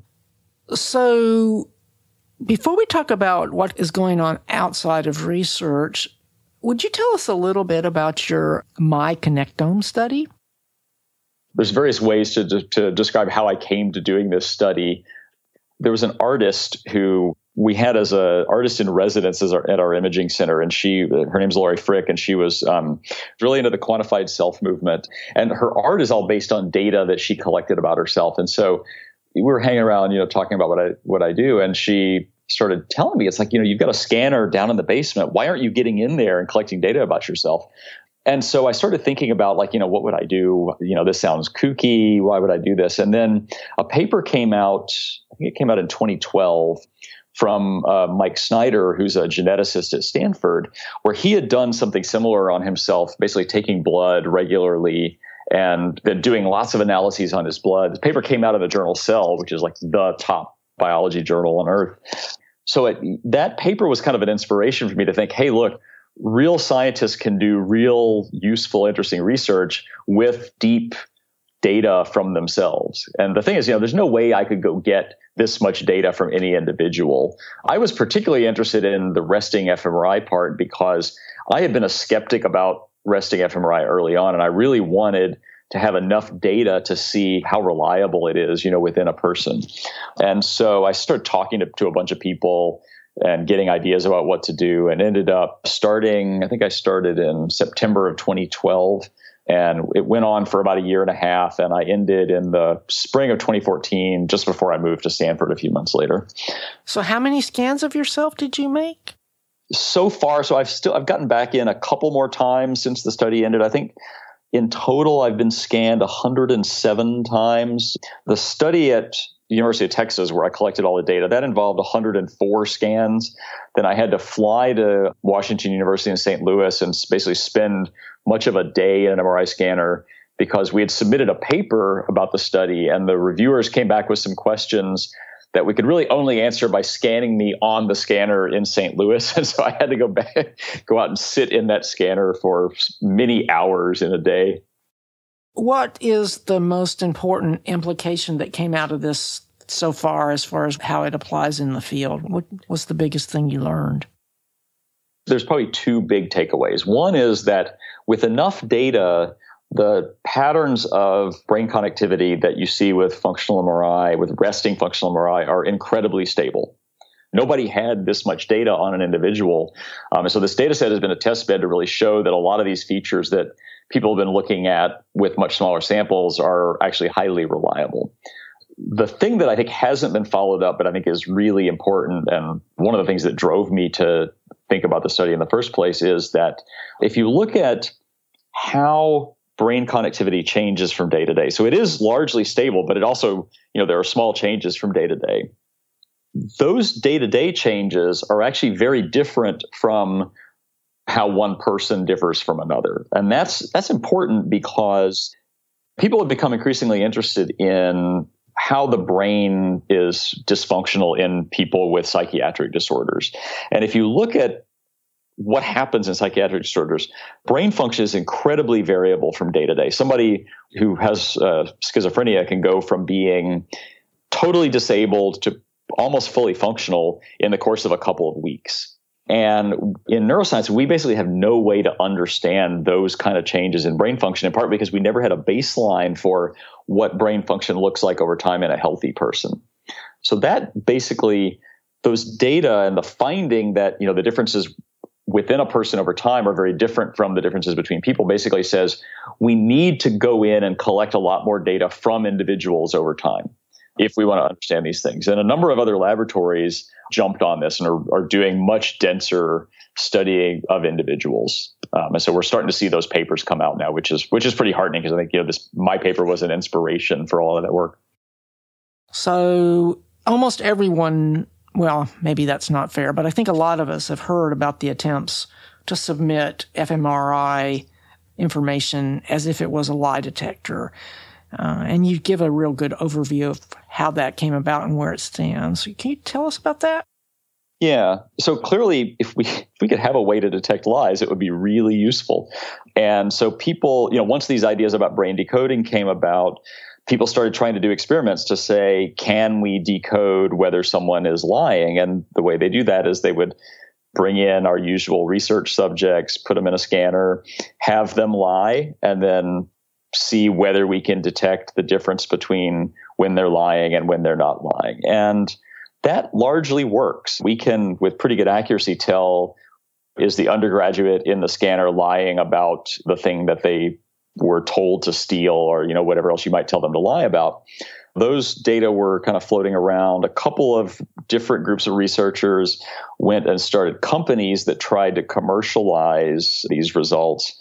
A: So before we talk about what is going on outside of research, would you tell us a little bit about your MyConnectome study?
B: There's various ways to describe how I came to doing this study. There was an artist who we had as an artist in residence at our imaging center, and her name's Laurie Frick, and she was really into the quantified self movement. And her art is all based on data that she collected about herself. And so we were hanging around, talking about what I do, and she started telling me, it's like, you've got a scanner down in the basement. Why aren't you getting in there and collecting data about yourself? And so I started thinking about, what would I do? This sounds kooky. Why would I do this? And then a paper came out, I think it came out in 2012, from Mike Snyder, who's a geneticist at Stanford, where he had done something similar on himself, basically taking blood regularly and then doing lots of analyses on his blood. The paper came out of the journal Cell, which is like the top biology journal on earth. So that paper was kind of an inspiration for me to think, hey, look, real scientists can do real, useful, interesting research with deep data from themselves. And the thing is, there's no way I could go get this much data from any individual. I was particularly interested in the resting fMRI part because I had been a skeptic about resting fMRI early on, and I really wanted to have enough data to see how reliable it is, within a person. And so I started talking to a bunch of people and getting ideas about what to do, and ended up I think I started in September of 2012, and it went on for about a year and a half, and I ended in the spring of 2014, just before I moved to Stanford a few months later.
A: So how many scans of yourself did you make?
B: So far, I've gotten back in a couple more times since the study ended. I think in total, I've been scanned 107 times. The study at the University of Texas, where I collected all the data, that involved 104 scans. Then I had to fly to Washington University in St. Louis and basically spend much of a day in an MRI scanner, because we had submitted a paper about the study, and the reviewers came back with some questions that we could really only answer by scanning me on the scanner in St. Louis. And so I had to go out and sit in that scanner for many hours in a day.
A: What is the most important implication that came out of this so far as how it applies in the field? What was the biggest thing you learned?
B: There's probably two big takeaways. One is that with enough data, the patterns of brain connectivity that you see with functional MRI, with resting functional MRI, are incredibly stable. Nobody had this much data on an individual. And so this data set has been a test bed to really show that a lot of these features that people have been looking at with much smaller samples are actually highly reliable. The thing that I think hasn't been followed up, but I think is really important, and one of the things that drove me to think about the study in the first place, is that if you look at how brain connectivity changes from day to day, so it is largely stable, but it also, there are small changes from day to day. Those day-to-day changes are actually very different from how one person differs from another. And that's important because people have become increasingly interested in how the brain is dysfunctional in people with psychiatric disorders. And if you look at what happens in psychiatric disorders, brain function is incredibly variable from day to day. Somebody who has schizophrenia can go from being totally disabled to almost fully functional in the course of a couple of weeks. And in neuroscience, we basically have no way to understand those kind of changes in brain function, in part because we never had a baseline for what brain function looks like over time in a healthy person. So that basically, those data and the finding that, the differences within a person over time are very different from the differences between people, basically says we need to go in and collect a lot more data from individuals over time if we want to understand these things. And a number of other laboratories jumped on this and are doing much denser studying of individuals. And so we're starting to see those papers come out now, which is pretty heartening, because I think, my paper was an inspiration for all of that work.
A: So almost everyone, well, maybe that's not fair, but I think a lot of us have heard about the attempts to submit fMRI information as if it was a lie detector. And you give a real good overview of how that came about and where it stands. Can you tell us about that?
B: Yeah. So clearly, if we could have a way to detect lies, it would be really useful. And so people, once these ideas about brain decoding came about, people started trying to do experiments to say, can we decode whether someone is lying? And the way they do that is they would bring in our usual research subjects, put them in a scanner, have them lie, and then see whether we can detect the difference between when they're lying and when they're not lying. And that largely works. We can, with pretty good accuracy, tell, is the undergraduate in the scanner lying about the thing that they were told to steal, or, whatever else you might tell them to lie about. Those data were kind of floating around. A couple of different groups of researchers went and started companies that tried to commercialize these results.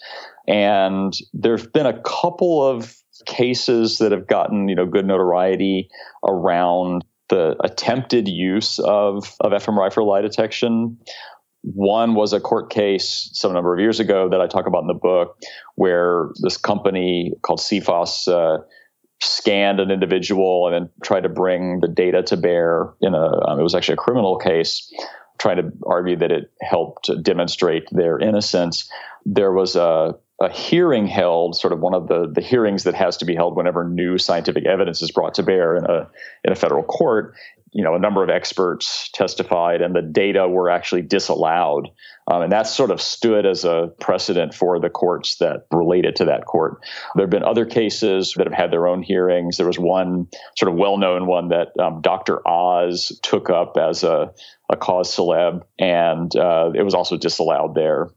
B: And there've been a couple of cases that have gotten, good notoriety around the attempted use of fMRI for lie detection. One was a court case some number of years ago that I talk about in the book, where this company called CFOS scanned an individual and then tried to bring the data to bear in it was actually a criminal case, trying to argue that it helped demonstrate their innocence. There was a hearing held, sort of one of the hearings that has to be held whenever new scientific evidence is brought to bear in a federal court. A number of experts testified, and the data were actually disallowed. And that sort of stood as a precedent for the courts that related to that court. There have been other cases that have had their own hearings. There was one sort of well-known one that Dr. Oz took up as a cause celeb, and it was also disallowed there.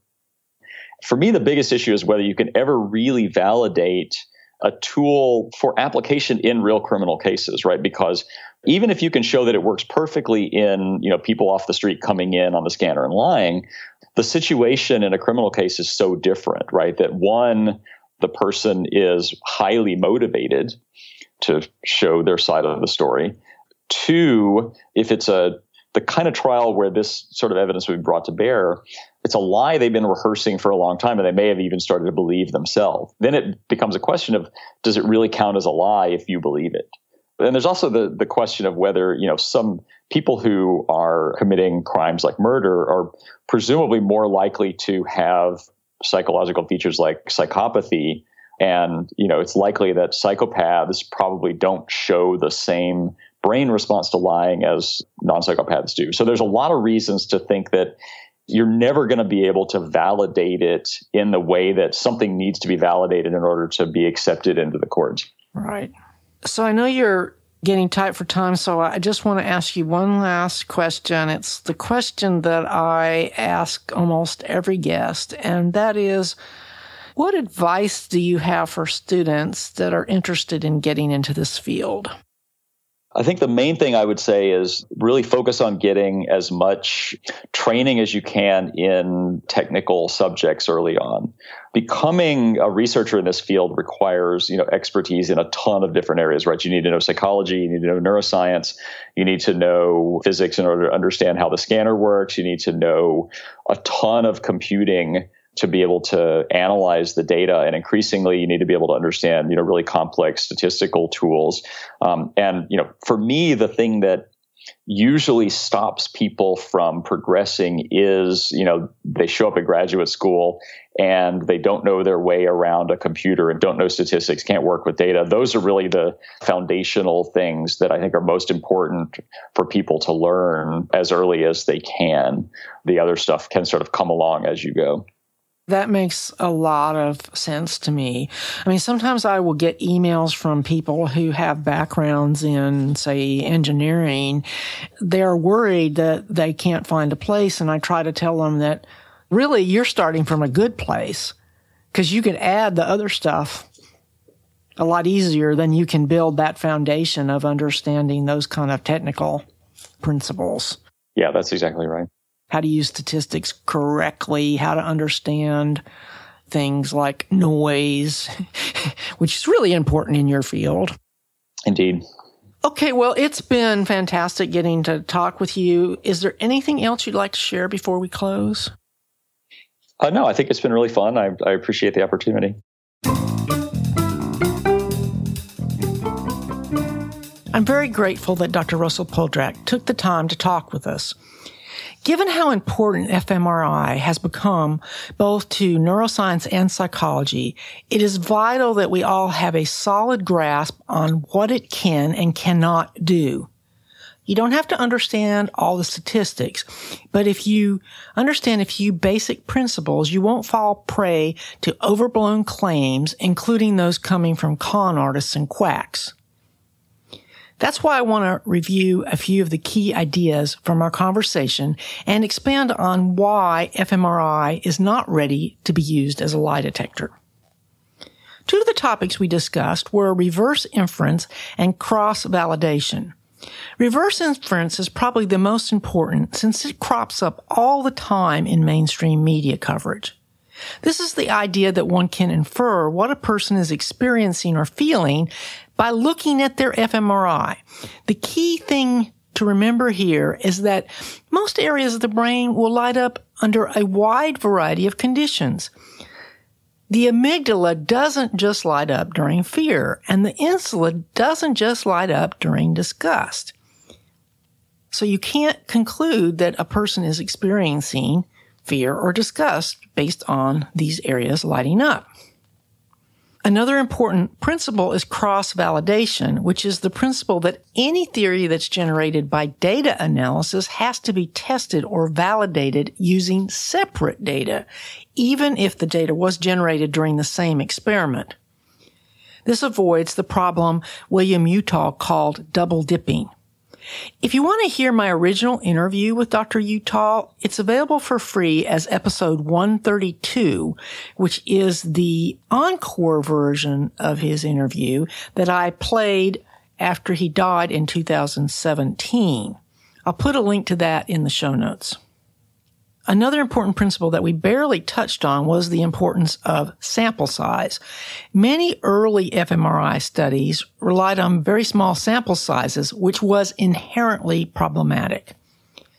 B: For me, the biggest issue is whether you can ever really validate a tool for application in real criminal cases, right? Because even if you can show that it works perfectly in, people off the street coming in on the scanner and lying, the situation in a criminal case is so different, right? That one, the person is highly motivated to show their side of the story. Two, if it's a the kind of trial where this sort of evidence would be brought to bear, it's a lie they've been rehearsing for a long time, and they may have even started to believe themselves. Then it becomes a question of, does it really count as a lie if you believe it? And there's also the question of whether, some people who are committing crimes like murder are presumably more likely to have psychological features like psychopathy. And, it's likely that psychopaths probably don't show the same brain response to lying as non-psychopaths do. So there's a lot of reasons to think that you're never going to be able to validate it in the way that something needs to be validated in order to be accepted into the courts.
A: Right. So I know you're getting tight for time, so I just want to ask you one last question. It's the question that I ask almost every guest, and that is, what advice do you have for students that are interested in getting into this field?
B: I think the main thing I would say is really focus on getting as much training as you can in technical subjects early on. Becoming a researcher in this field requires, expertise in a ton of different areas, right? You need to know psychology, you need to know neuroscience, you need to know physics in order to understand how the scanner works, you need to know a ton of computing to be able to analyze the data. And increasingly, you need to be able to understand, really complex statistical tools. For me, the thing that usually stops people from progressing is, they show up at graduate school and they don't know their way around a computer and don't know statistics, can't work with data. Those are really the foundational things that I think are most important for people to learn as early as they can. The other stuff can sort of come along as you go.
A: That makes a lot of sense to me. I mean, sometimes I will get emails from people who have backgrounds in, say, engineering. They're worried that they can't find a place, and I try to tell them that really you're starting from a good place because you can add the other stuff a lot easier than you can build that foundation of understanding those kind of technical principles.
B: Yeah, that's exactly right.
A: How to use statistics correctly, how to understand things like noise, which is really important in your field.
B: Indeed.
A: Okay, well, it's been fantastic getting to talk with you. Is there anything else you'd like to share before we close?
B: No, I think it's been really fun. I appreciate the opportunity.
A: I'm very grateful that Dr. Russell Poldrack took the time to talk with us. Given how important fMRI has become both to neuroscience and psychology, it is vital that we all have a solid grasp on what it can and cannot do. You don't have to understand all the statistics, but if you understand a few basic principles, you won't fall prey to overblown claims, including those coming from con artists and quacks. That's why I want to review a few of the key ideas from our conversation and expand on why fMRI is not ready to be used as a lie detector. Two of the topics we discussed were reverse inference and cross-validation. Reverse inference is probably the most important since it crops up all the time in mainstream media coverage. This is the idea that one can infer what a person is experiencing or feeling by looking at their fMRI. The key thing to remember here is that most areas of the brain will light up under a wide variety of conditions. The amygdala doesn't just light up during fear, and the insula doesn't just light up during disgust. So you can't conclude that a person is experiencing fear or disgust based on these areas lighting up. Another important principle is cross-validation, which is the principle that any theory that's generated by data analysis has to be tested or validated using separate data, even if the data was generated during the same experiment. This avoids the problem William Utah called double dipping. If you want to hear my original interview with Dr. Utah, it's available for free as episode 132, which is the encore version of his interview that I played after he died in 2017. I'll put a link to that in the show notes. Another important principle that we barely touched on was the importance of sample size. Many early fMRI studies relied on very small sample sizes, which was inherently problematic.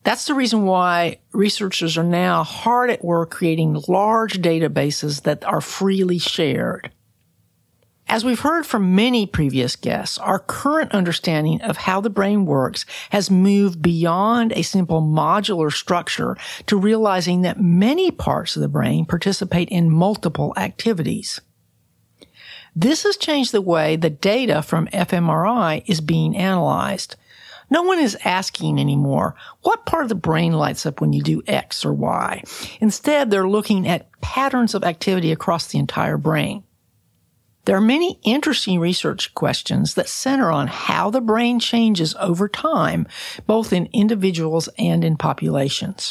A: That's the reason why researchers are now hard at work creating large databases that are freely shared. As we've heard from many previous guests, our current understanding of how the brain works has moved beyond a simple modular structure to realizing that many parts of the brain participate in multiple activities. This has changed the way the data from fMRI is being analyzed. No one is asking anymore, what part of the brain lights up when you do X or Y? Instead, they're looking at patterns of activity across the entire brain. There are many interesting research questions that center on how the brain changes over time, both in individuals and in populations.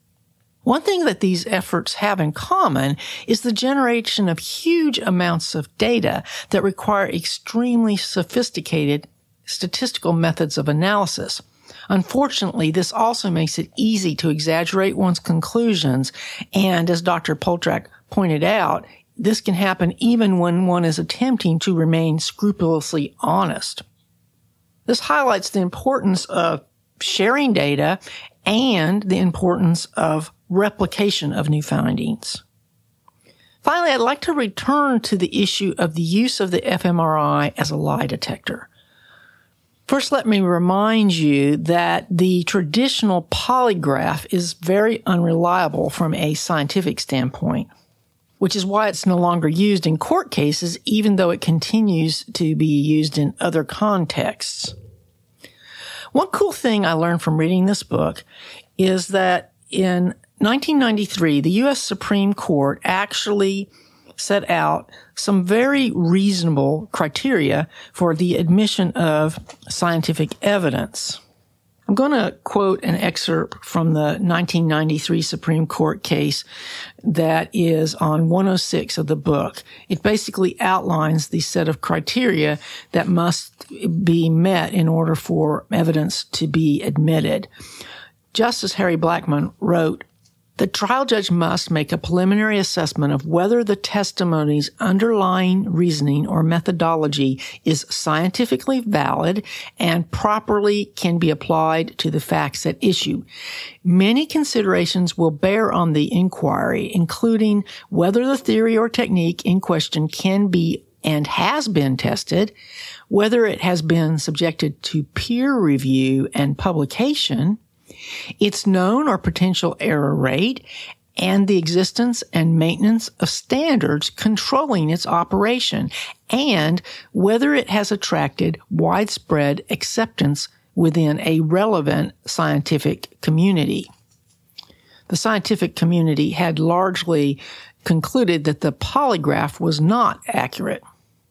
A: One thing that these efforts have in common is the generation of huge amounts of data that require extremely sophisticated statistical methods of analysis. Unfortunately, this also makes it easy to exaggerate one's conclusions, and as Dr. Poldrack pointed out, this can happen even when one is attempting to remain scrupulously honest. This highlights the importance of sharing data and the importance of replication of new findings. Finally, I'd like to return to the issue of the use of the fMRI as a lie detector. First, let me remind you that the traditional polygraph is very unreliable from a scientific standpoint, which is why it's no longer used in court cases, even though it continues to be used in other contexts. One cool thing I learned from reading this book is that in 1993, the U.S. Supreme Court actually set out some very reasonable criteria for the admission of scientific evidence. I'm going to quote an excerpt from the 1993 Supreme Court case that is on 106 of the book. It basically outlines the set of criteria that must be met in order for evidence to be admitted. Justice Harry Blackmun wrote, "The trial judge must make a preliminary assessment of whether the testimony's underlying reasoning or methodology is scientifically valid and properly can be applied to the facts at issue. Many considerations will bear on the inquiry, including whether the theory or technique in question can be and has been tested, whether it has been subjected to peer review and publication, its known or potential error rate, and the existence and maintenance of standards controlling its operation, and whether it has attracted widespread acceptance within a relevant scientific community." The scientific community had largely concluded that the polygraph was not accurate.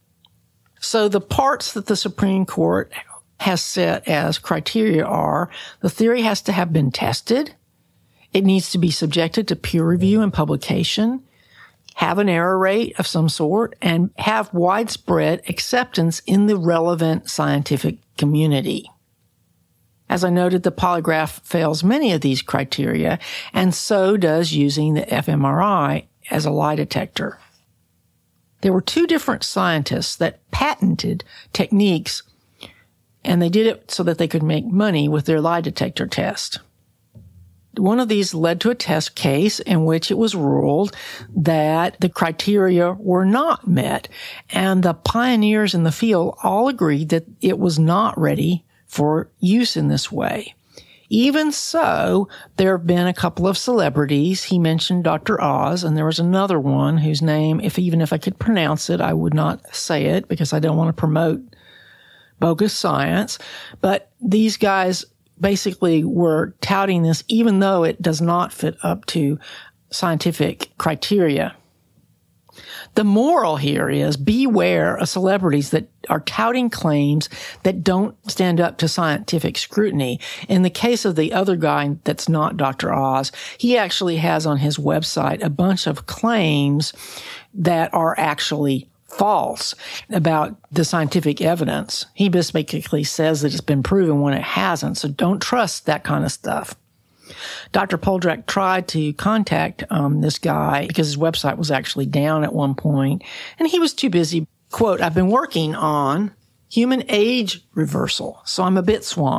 A: So the parts that the Supreme Court has set as criteria are: the theory has to have been tested, it needs to be subjected to peer review and publication, have an error rate of some sort, and have widespread acceptance in the relevant scientific community. As I noted, the polygraph fails many of these criteria, and so does using the fMRI as a lie detector. There were two different scientists that patented techniques, and they did it so that they could make money with their lie detector test. One of these led to a test case in which it was ruled that the criteria were not met, and the pioneers in the field all agreed that it was not ready for use in this way. Even so, there have been a couple of celebrities. He mentioned Dr. Oz, and there was another one whose name, even if I could pronounce it, I would not say it because I don't want to promote bogus science. But these guys basically were touting this even though it does not fit up to scientific criteria. The moral here is beware of celebrities that are touting claims that don't stand up to scientific scrutiny. In the case of the other guy that's not Dr. Oz, he actually has on his website a bunch of claims that are actually false about the scientific evidence. He just basically says that it's been proven when it hasn't, so don't trust that kind of stuff. Dr. Poldrack tried to contact this guy because his website was actually down at one point, and he was too busy. Quote, "I've been working on human age reversal, so I'm a bit swamped."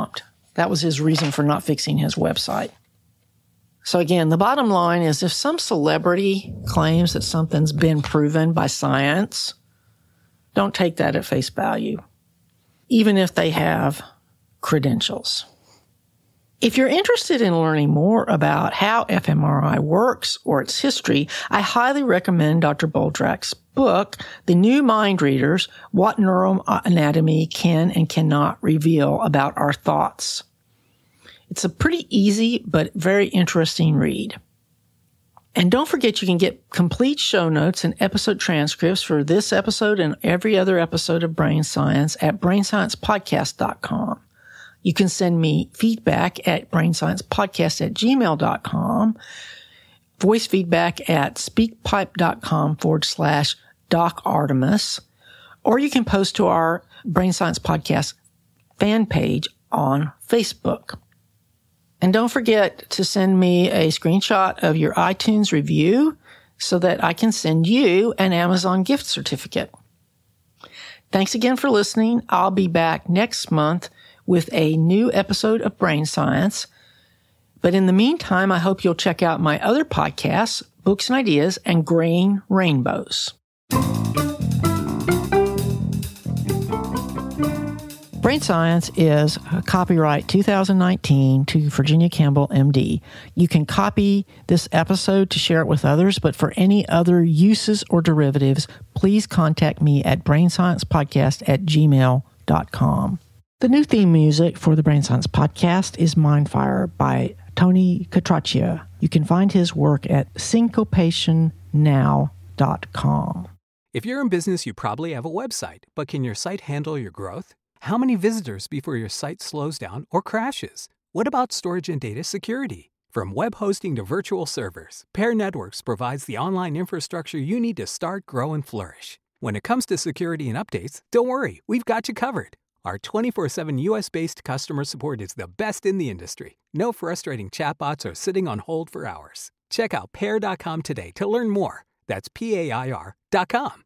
A: That was his reason for not fixing his website. So again, the bottom line is if some celebrity claims that something's been proven by science, don't take that at face value, even if they have credentials. If you're interested in learning more about how fMRI works or its history, I highly recommend Dr. Boldrak's book, The New Mind Readers, What Neuroanatomy Can and Cannot Reveal About Our Thoughts. It's a pretty easy but very interesting read. And don't forget you can get complete show notes and episode transcripts for this episode and every other episode of Brain Science at brainsciencepodcast.com. You can send me feedback at brainsciencepodcast@gmail.com, voice feedback at speakpipe.com/Doc Artemis, or you can post to our Brain Science Podcast fan page on Facebook. And don't forget to send me a screenshot of your iTunes review so that I can send you an Amazon gift certificate. Thanks again for listening. I'll be back next month with a new episode of Brain Science. But in the meantime, I hope you'll check out my other podcasts, Books and Ideas, and Grain Rainbows. Brain Science is copyright 2019 to Virginia Campbell, MD. You can copy this episode to share it with others, but for any other uses or derivatives, please contact me at brainsciencepodcast@gmail.com. The new theme music for the Brain Science Podcast is Mindfire by Tony Catraccia. You can find his work at syncopationnow.com.
C: If you're in business, you probably have a website, but can your site handle your growth? How many visitors before your site slows down or crashes? What about storage and data security? From web hosting to virtual servers, Pair Networks provides the online infrastructure you need to start, grow, and flourish. When it comes to security and updates, don't worry, we've got you covered. Our 24/7 US-based customer support is the best in the industry. No frustrating chatbots or sitting on hold for hours. Check out pair.com today to learn more. That's PAIR.com.